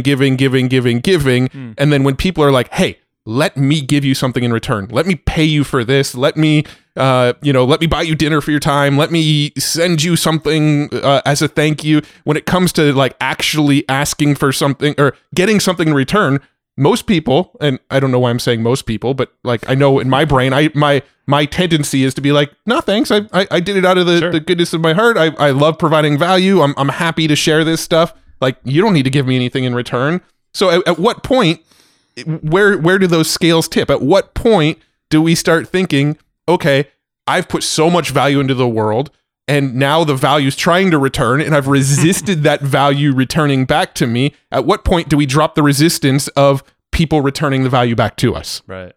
and then when people are like, hey, let me give you something in return, let me pay you for this, let me let me buy you dinner for your time, let me send you something as a thank you. When it comes to like actually asking for something or getting something in return, most people, and I don't know why I'm saying most people, but like I know in my brain, my tendency is to be like, no, thanks. I did it out of the goodness of my heart. I love providing value. I'm happy to share this stuff. Like, you don't need to give me anything in return. So at what point, where do those scales tip? At what point do we start thinking, okay, I've put so much value into the world, and now the value's trying to return, and I've resisted that value returning back to me. At what point do we drop the resistance of people returning the value back to us? Right.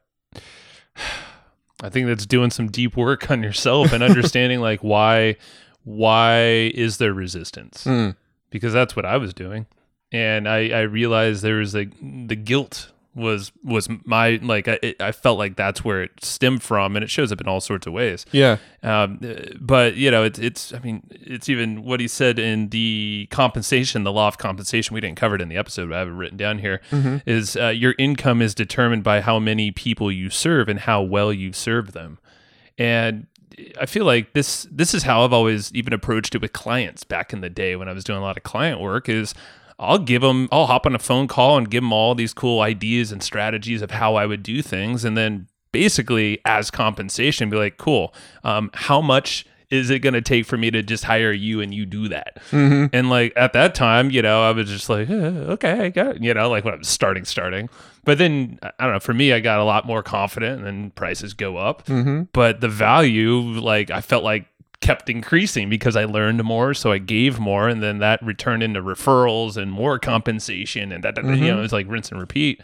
I think that's doing some deep work on yourself and understanding like why is there resistance? Because that's what I was doing. And I realized there was the guilt was my, like, I felt like that's where it stemmed from, and it shows up in all sorts of ways. Yeah. But it's even what he said in the compensation, the law of compensation. We didn't cover it in the episode, but I have it written down here. Is your income is determined by how many people you serve and how well you serve them. And I feel like this is how I've always even approached it with clients back in the day when I was doing a lot of client work is I'll hop on a phone call and give them all these cool ideas and strategies of how I would do things. And then basically as compensation, be like, cool, how much is it going to take for me to just hire you and you do that? Mm-hmm. And like at that time, I was just like, okay, I got it. Like when I was starting. But then, I don't know, for me, I got a lot more confident and then prices go up. Mm-hmm. But the value, like I felt like kept increasing because I learned more. So I gave more and then that returned into referrals and more compensation. And that, Mm-hmm. it was like rinse and repeat.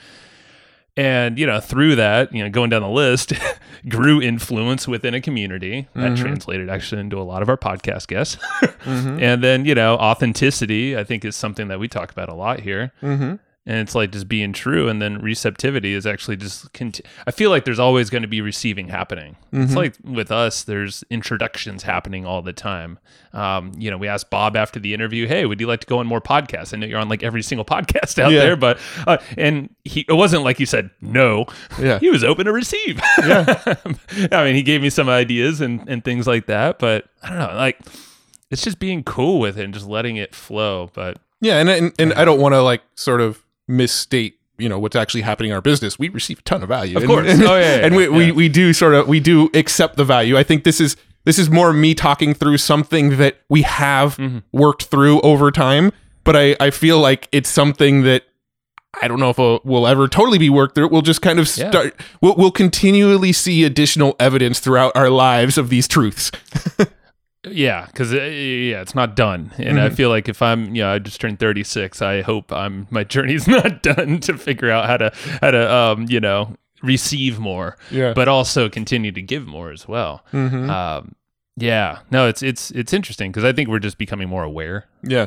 And, through that, going down the list, grew influence within a community. That translated actually into a lot of our podcast guests. Mm-hmm. And then, authenticity, I think, is something that we talk about a lot here. Mm-hmm. And it's like just being true. And then receptivity is actually just, I feel like there's always going to be receiving happening. It's like with us, there's introductions happening all the time. We asked Bob after the interview, hey, would you like to go on more podcasts? I know you're on like every single podcast out there, but, and it wasn't like he said no. Yeah. He was open to receive. Yeah. I mean, he gave me some ideas and things like that, but I don't know, like it's just being cool with it and just letting it flow. But Yeah. And I don't want to like sort of misstate what's actually happening in our business. We receive a ton of value, of course. And we do accept the value. I think this is more me talking through something that we have worked through over time, but I feel like it's something that I don't know if we'll ever totally be worked through. We'll just kind of start. We'll continually see additional evidence throughout our lives of these truths. Yeah, because it's not done, and I feel like if I just turned 36, I hope my journey's not done to figure out how to receive more, but also continue to give more as well. No, it's interesting because I think we're just becoming more aware,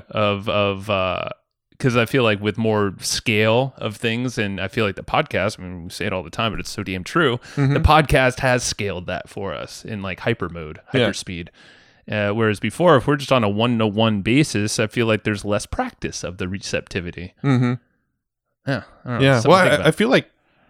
of because I feel like with more scale of things, and I feel like the podcast, I mean, we say it all the time, but it's so damn true. The podcast has scaled that for us in like hyper speed. Whereas before, if we're just on a one-to-one basis, I feel like there's less practice of the receptivity. Mm-hmm. Yeah. Well, I feel like,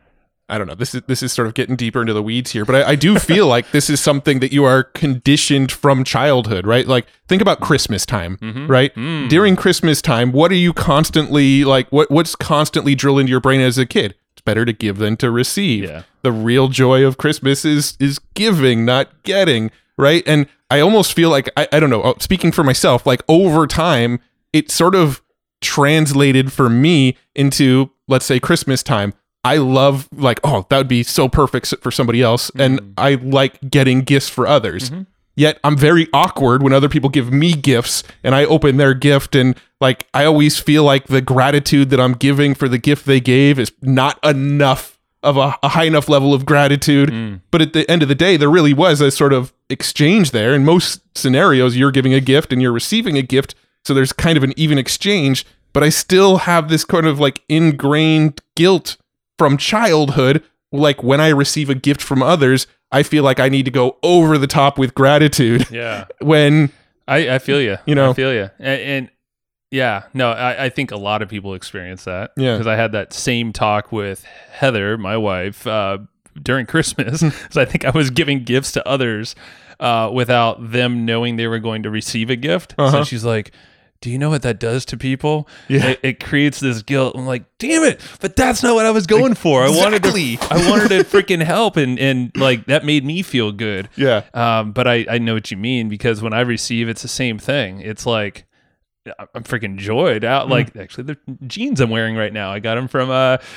I don't know, this is sort of getting deeper into the weeds here, but I do feel like this is something that you are conditioned from childhood, right? Like, think about Christmas time, right? During Christmas time, what are you constantly, like, what's constantly drilled into your brain as a kid? It's better to give than to receive. Yeah. The real joy of Christmas is giving, not getting, right? And I almost feel like, I don't know, speaking for myself, like over time, it sort of translated for me into, let's say, Christmas time. I love like, oh, that would be so perfect for somebody else. And I like getting gifts for others. Yet I'm very awkward when other people give me gifts and I open their gift. And like, I always feel like the gratitude that I'm giving for the gift they gave is not enough of a high enough level of gratitude. But at the end of the day, there really was a sort of exchange there. In most scenarios, you're giving a gift and you're receiving a gift. So there's kind of an even exchange, but I still have this kind of like ingrained guilt from childhood. Like when I receive a gift from others, I feel like I need to go over the top with gratitude. Yeah. When I feel you, I feel you. And yeah, no, I think a lot of people experience that. Yeah. Because I had that same talk with Heather, my wife, during Christmas. So I think I was giving gifts to others without them knowing they were going to receive a gift. So she's like, do you know what that does to people? Yeah. It creates this guilt. I'm like, damn it, but that's not what I was going for. Exactly. I wanted to freaking help, and like that made me feel good. Yeah. But I know what you mean, because when I receive, it's the same thing. It's like I'm freaking joyed out. Like actually, the jeans I'm wearing right now, I got them from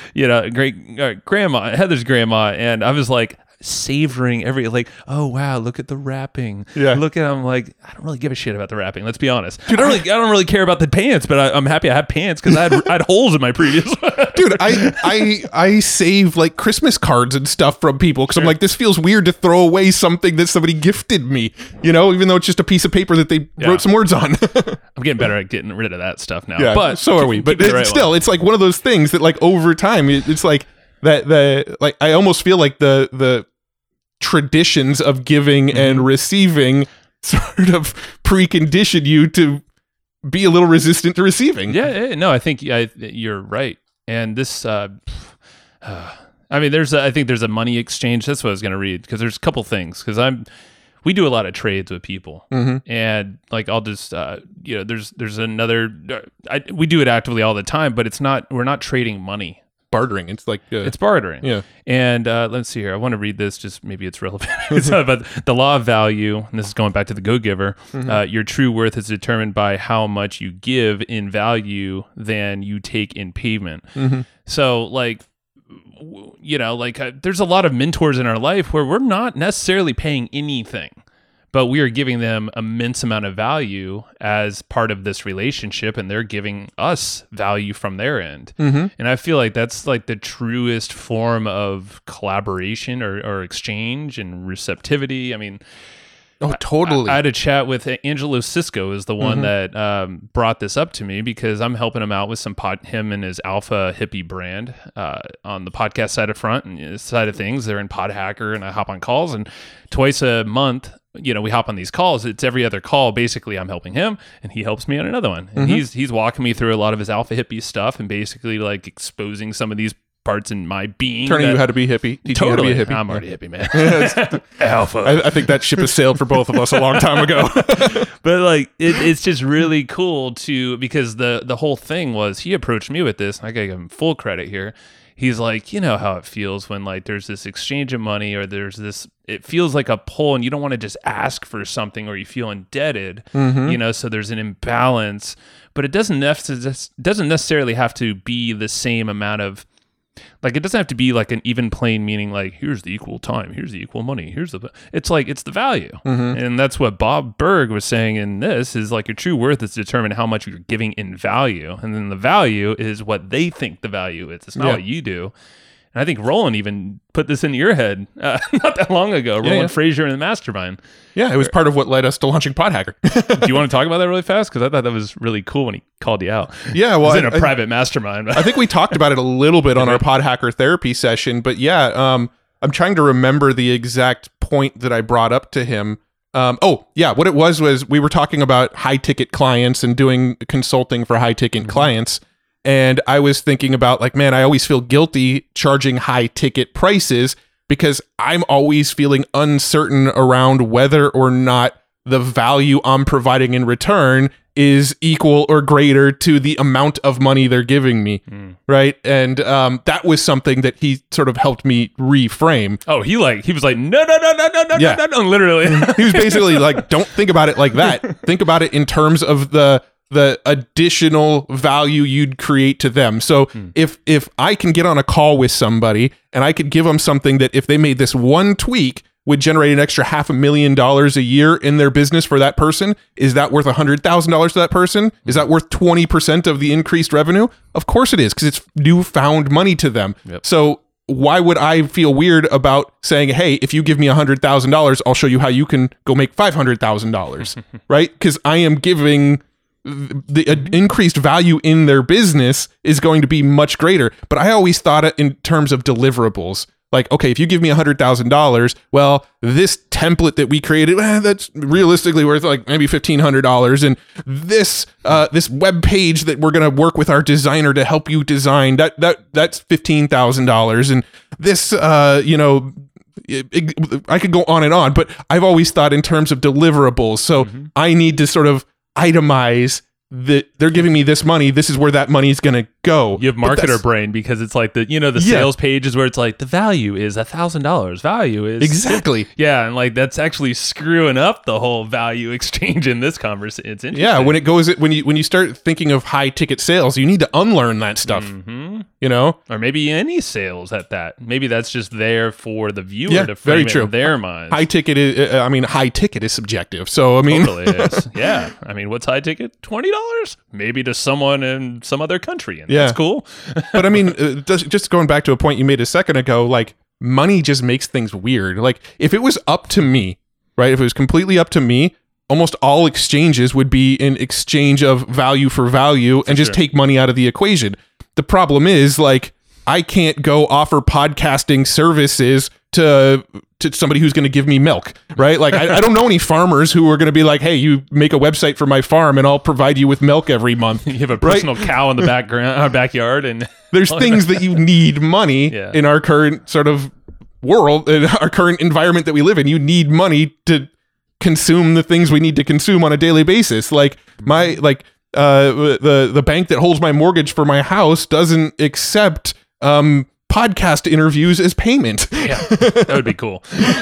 great grandma, Heather's grandma, and I was like savoring every, like, oh wow, look at the wrapping. Yeah. Look at, I'm like, I don't really give a shit about the wrapping. Let's be honest. Dude, I don't really care about the pants, but I'm happy I have pants because I had holes in my previous one. Dude, I save like Christmas cards and stuff from people because I'm like, this feels weird to throw away something that somebody gifted me, even though it's just a piece of paper that they wrote some words on. I'm getting better at getting rid of that stuff now. Yeah, but so are we. But it's like one of those things that like over time, it's like that like I almost feel like the traditions of giving and receiving sort of precondition you to be a little resistant to receiving. Yeah, no, I think you're right. And this, I mean, I think there's a money exchange. That's what I was going to read, because there's a couple things. Because we do a lot of trades with people, and like I'll just there's another. We do it actively all the time, but we're not trading money. Bartering. It's like it's bartering. Yeah. And let's see here. I want to read this. Just maybe it's relevant. It's about the law of value, and this is going back to the Go Giver. Your true worth is determined by how much you give in value than you take in payment. So like, there's a lot of mentors in our life where we're not necessarily paying anything, but we are giving them immense amount of value as part of this relationship, and they're giving us value from their end. And I feel like that's like the truest form of collaboration or exchange and receptivity. I mean, totally. I had a chat with Angelo Cisco, is the one that brought this up to me, because I'm helping him out with him and his Alpha Hippie brand on the podcast side of front and side of things. They're in Pod Hacker, and I hop on calls, and twice a month, we hop on these calls. It's every other call. Basically, I'm helping him, and he helps me on another one. And he's walking me through a lot of his Alpha Hippie stuff, and basically like exposing some of these parts in my being. Turning you how to be hippie. Teaching Totally. You how to be a hippie. I'm already a hippie, man. Alpha. I think that ship has sailed for both of us a long time ago. But like, it's just really cool because the whole thing was, he approached me with this, and I gotta give him full credit here. He's like, you know how it feels when like there's this exchange of money, or it feels like a pull, and you don't want to just ask for something, or you feel indebted, so there's an imbalance, but it doesn't necessarily have to be the same amount of, like, it doesn't have to be like an even plain, meaning like, here's the equal time, here's the equal money, it's like, it's the value. And that's what Bob Berg was saying in this, is like, your true worth is determined how much you're giving in value. And then the value is what they think the value is. It's not what you do. And I think Roland even put this into your head not that long ago. Roland Frazier in the Mastermind. Yeah, it was part of what led us to launching Pod Hacker. Do you want to talk about that really fast? Because I thought that was really cool when he called you out. Yeah, well, it was in a private mastermind. I think we talked about it a little bit on our Pod Hacker therapy session, but I'm trying to remember the exact point that I brought up to him. What it was we were talking about high ticket clients and doing consulting for high ticket clients. And I was thinking about like, man, I always feel guilty charging high ticket prices because I'm always feeling uncertain around whether or not the value I'm providing in return is equal or greater to the amount of money they're giving me. Right. And that was something that he sort of helped me reframe. Oh, he was like, no, literally. He was basically like, don't think about it like that. Think about it in terms of the additional value you'd create to them. So if I can get on a call with somebody and I could give them something that if they made this one tweak would generate an extra $500,000 a year in their business for that person, is that worth $100,000 to that person? Is that worth 20% of the increased revenue? Of course it is, because it's newfound money to them. Yep. So why would I feel weird about saying, hey, if you give me $100,000, I'll show you how you can go make $500,000, right? Because I am giving the increased value in their business is going to be much greater. But I always thought it in terms of deliverables. Like, okay, if you give me $100,000, well, this template that we created, that's realistically worth like maybe $1,500. And this web page that we're going to work with our designer to help you design, that's $15,000. And this, I could go on and on, but I've always thought in terms of deliverables. So I need to sort of itemize that they're giving me this money. This is where that money is going to go. You have marketer brain, because it's like the sales page is where it's like the value is $1,000. Value is exactly. Yeah. And like, that's actually screwing up the whole value exchange in this conversation. It's interesting. Yeah. When you start thinking of high ticket sales, you need to unlearn that stuff, or maybe any sales at that. Maybe that's just there for the viewer to frame it in their minds. High ticket is subjective. So, I mean, totally is. Yeah. I mean, what's high ticket? $20? Maybe to someone in some other country. And that's cool. But I mean, just going back to a point you made a second ago, like money just makes things weird. Like if it was up to me, right? If it was completely up to me, almost all exchanges would be in exchange of value for value and just take money out of the equation. The problem is like, I can't go offer podcasting services to to somebody who's going to give me milk, right? Like I don't know any farmers who are going to be like, hey, you make a website for my farm and I'll provide you with milk every month. You have a personal cow in the backyard, and there's things that you need money in our current sort of world, in our current environment that we live in. You need money to consume the things we need to consume on a daily basis. Like the bank that holds my mortgage for my house doesn't accept podcast interviews as payment. Yeah, that would be cool.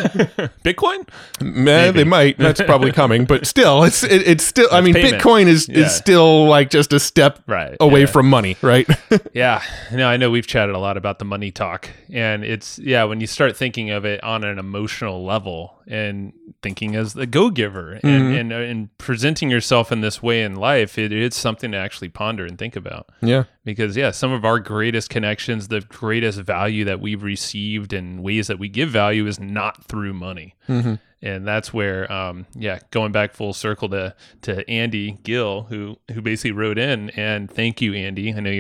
Bitcoin? They might. That's probably coming, but still, it's still. I mean, payment. Bitcoin is still like just a step away from money, right? Yeah. No, I know we've chatted a lot about the money talk, and it's when you start thinking of it on an emotional level and thinking as the go-giver and presenting yourself in this way in life, it's something to actually ponder and think about. Yeah. Because some of our greatest connections, the greatest value that we've received and ways that we give value is not through money. Mm-hmm. And that's where, going back full circle to Andy Gill, who basically wrote in, and thank you, Andy. I know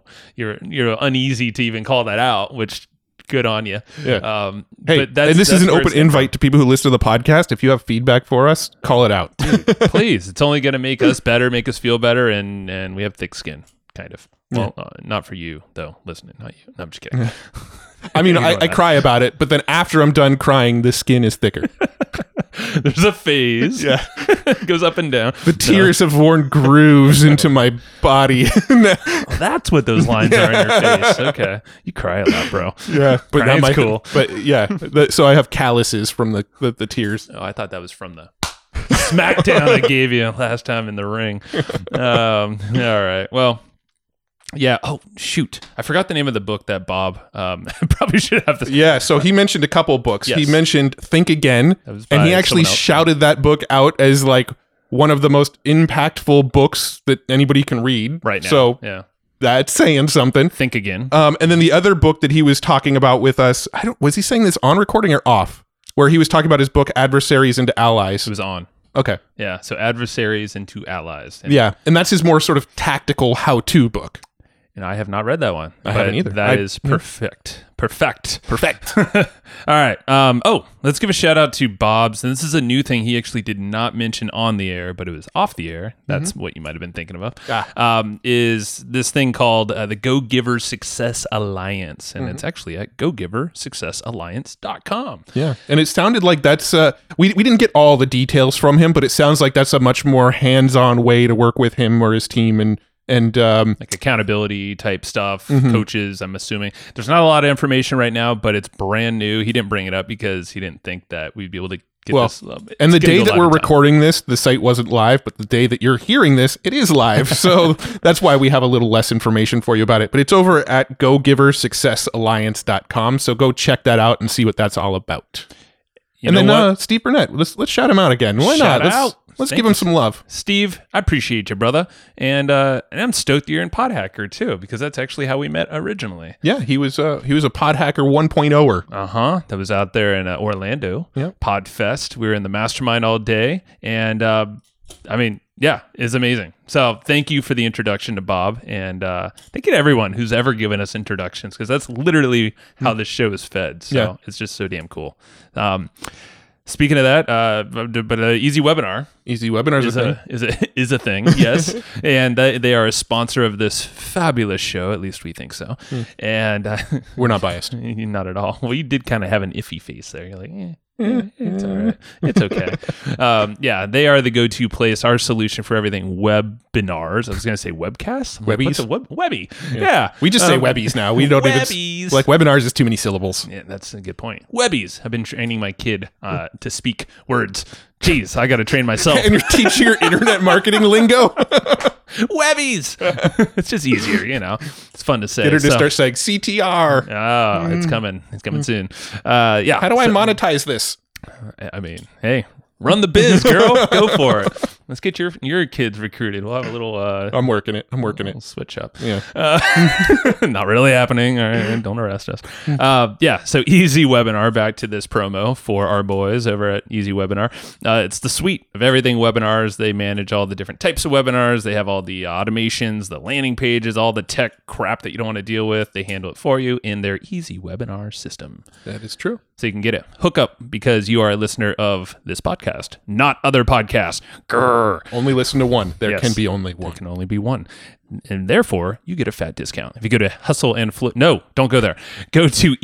you're uneasy to even call that out, which good on you. Yeah. But this is an open invite to people who listen to the podcast. If you have feedback for us, call it out. Dude, please. It's only going to make us better, make us feel better, and we have thick skin, kind of. Well, not for you, though, listening. Not you. No, I'm just kidding. I mean, I cry about it, but then after I'm done crying, the skin is thicker. There's a phase. Yeah. It goes up and down. The tears have worn grooves into my body. That's what those lines are in your face. Okay. You cry a lot, bro. Yeah. But that's cool. But yeah. So I have calluses from the tears. Oh, I thought that was from the smackdown I gave you last time in the ring. All right. Well. Yeah. Oh, shoot. I forgot the name of the book that Bob probably should have. Yeah. So he mentioned a couple books. Yes. He mentioned Think Again. And he actually shouted that book out as like one of the most impactful books that anybody can read. Right now. So that's saying something. Think Again. And then the other book that he was talking about with us, was he saying this on recording or off? Where he was talking about his book, Adversaries into Allies. It was on. Okay. Yeah. So Adversaries into Allies. And that's his more sort of tactical how-to book. And I have not read that one. I haven't either. That is perfect. Perfect. All right. Let's give a shout out to Bob's. And this is a new thing he actually did not mention on the air, but it was off the air. That's what you might have been thinking of. Is this thing called the Go Giver Success Alliance. And it's actually at gogiversuccessalliance.com. Yeah. And it sounded like that's, we didn't get all the details from him, but it sounds like that's a much more hands-on way to work with him or his team and like accountability type stuff, coaches, I'm assuming. There's not a lot of information right now, but it's brand new. He didn't bring it up because he didn't think that we'd be able to get this. And the day that we're recording this, the site wasn't live, but the day that you're hearing this, it is live. So that's why we have a little less information for you about it. But it's over at gogiversuccessalliance.com. So go check that out and see what that's all about. And then Steve Burnett, let's shout him out again. Why not? Let's give him some love. Steve, I appreciate you, brother. And I'm stoked you're in Podhacker, too, because that's actually how we met originally. Yeah, he was a Podhacker 1.0-er. That was out there in Orlando. Yep. Podfest. We were in the mastermind all day. And, it's amazing. So thank you for the introduction to Bob. And thank you to everyone who's ever given us introductions, because that's literally how this show is fed. So it's just so damn cool. Speaking of that, but Easy Webinar. Easy Webinar is a thing, yes. And they are a sponsor of this fabulous show. At least we think so. And we're not biased. Not at all. Well, you did kind of have an iffy face there. You're like, it's all right. It's okay. They are the go-to place, our solution for everything webinars. I was going to say webcasts. Webbies. Webby. Yeah. We just say webbies now. We don't even like webinars is too many syllables. Yeah, that's a good point. Webbies. I've been training my kid to speak words. Jeez, I got to train myself. And you're teaching your internet marketing lingo? Webbies. It's just easier, It's fun to say. Get her to start saying CTR. Oh, it's coming. It's coming soon. How do I monetize this? I mean, hey, Run the biz, girl. Go for it. Let's get your kids recruited. We'll have a little I'm working it. little switch up. Yeah. Not really happening. All right, don't arrest us. Yeah, so Easy Webinar, back to this promo for our boys over at Easy Webinar. It's the suite of everything webinars. They manage all the different types of webinars. They have all the automations, the landing pages, all the tech crap that you don't want to deal with. They handle it for you in their Easy Webinar system. That is true. So you can get it. Hook up because you are a listener of this podcast, not other podcasts. Grr. Only listen to one. There Yes. can be only one. There can only be one. And therefore, you get a fat discount. If you go to Hustle and Flow, no, don't go there. Go to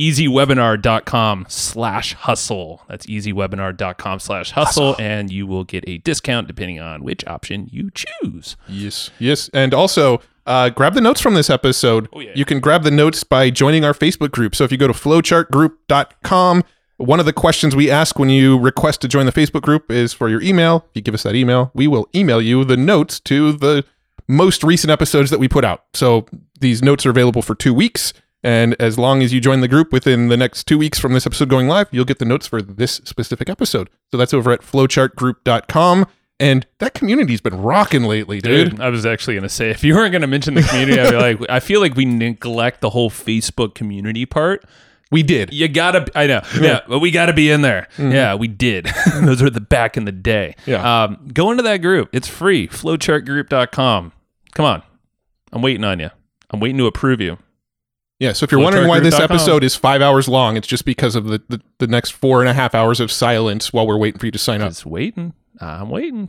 easywebinar.com/hustle. That's easywebinar.com/hustle, and you will get a discount depending on which option you choose. Yes. And also, grab the notes from this episode. Oh, yeah. You can grab the notes by joining our Facebook group. So if you go to flowchartgroup.com, one of the questions we ask when you request to join the Facebook group is for your email. If you give us that email, we will email you the notes to the most recent episodes that we put out. So these notes are available for 2 weeks. And as long as you join the group within the next 2 weeks from this episode going live, you'll get the notes for this specific episode. So that's over at flowchartgroup.com. And that community's been rocking lately, dude. I was actually going to say, if you weren't going to mention the community, I'd be like, I feel like we neglect the whole Facebook community part. We did. You gotta, I know. Yeah, but we gotta be in there. Mm-hmm. Yeah, we did. Those were the back in the day. Yeah. Go into that group. It's free. Flowchartgroup.com. Come on. I'm waiting on you. I'm waiting to approve you. Yeah, so if you're wondering why this episode is 5 hours long, it's just because of the next 4.5 hours of silence while we're waiting for you to sign up. Just waiting. I'm waiting.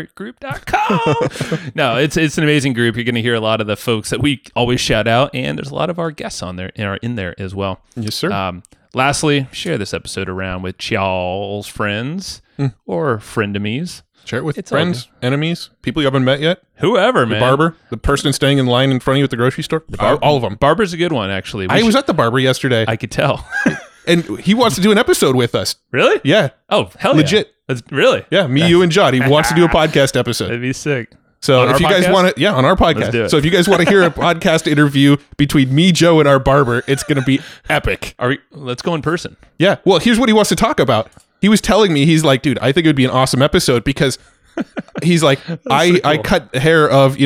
Flowchartgroup.com. No, it's an amazing group. You're going to hear a lot of the folks that we always shout out, and there's a lot of our guests on there are in there as well. Yes, sir. Lastly, share this episode around with y'all's friends or friendemies. Share it with friends, enemies, people you haven't met yet. Whoever, man. The barber, the person standing in line in front of you at the grocery store. All of them. Barber's a good one, actually. I was at the barber yesterday. I could tell. And he wants to do an episode with us. Really? Yeah. Oh, hell Legit. Yeah. That's really? Yeah, me, you, and John. He wants to do a podcast episode. That'd be sick. So if you guys want to, on our podcast. Let's do it. So if you guys want to hear a podcast interview between me, Joe, and our barber, it's going to be epic. Let's go in person. Yeah. Well, here's what he wants to talk about. He was telling me, he's like, dude, I think it would be an awesome episode because he's like, I cut hair of,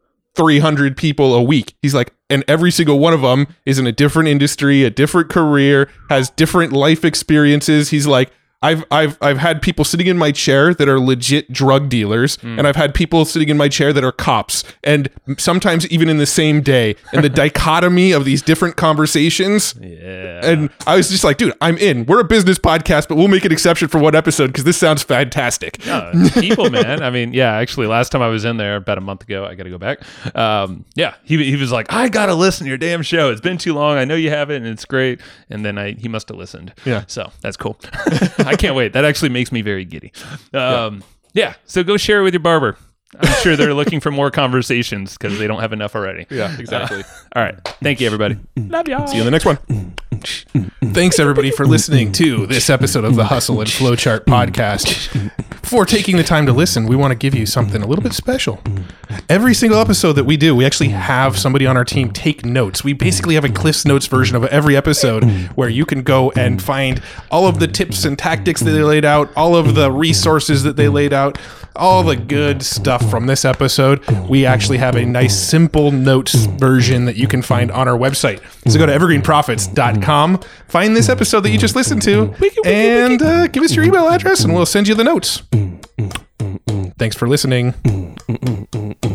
300 people a week. He's like, and every single one of them is in a different industry, a different career, has different life experiences. He's like, I've had people sitting in my chair that are legit drug dealers, and I've had people sitting in my chair that are cops, and sometimes even in the same day. And the dichotomy of these different conversations. Yeah. And I was just like, dude, I'm in. We're a business podcast, but we'll make an exception for one episode because this sounds fantastic. No, people, man. I mean, yeah, actually, last time I was in there about a month ago, I got to go back. Yeah, he was like, I got to listen to your damn show. It's been too long. I know you have it, and it's great. And then he must have listened. Yeah. So that's cool. I can't wait. That actually makes me very giddy. Yeah. So go share it with your barber. I'm sure they're looking for more conversations because they don't have enough already. Yeah, exactly. All right. Thank you, everybody. Love y'all. See you in the next one. Thanks, everybody, for listening to this episode of the Hustle and Flowchart podcast. Before taking the time to listen, we want to give you something a little bit special. Every single episode that we do, we actually have somebody on our team take notes. We basically have a Cliff's Notes version of every episode where you can go and find all of the tips and tactics that they laid out, all of the resources that they laid out, all the good stuff from this episode. We actually have a nice simple notes version that you can find on our website. So go to evergreenprofits.com, find this episode that you just listened to, and give us your email address and we'll send you the notes. Thanks for listening.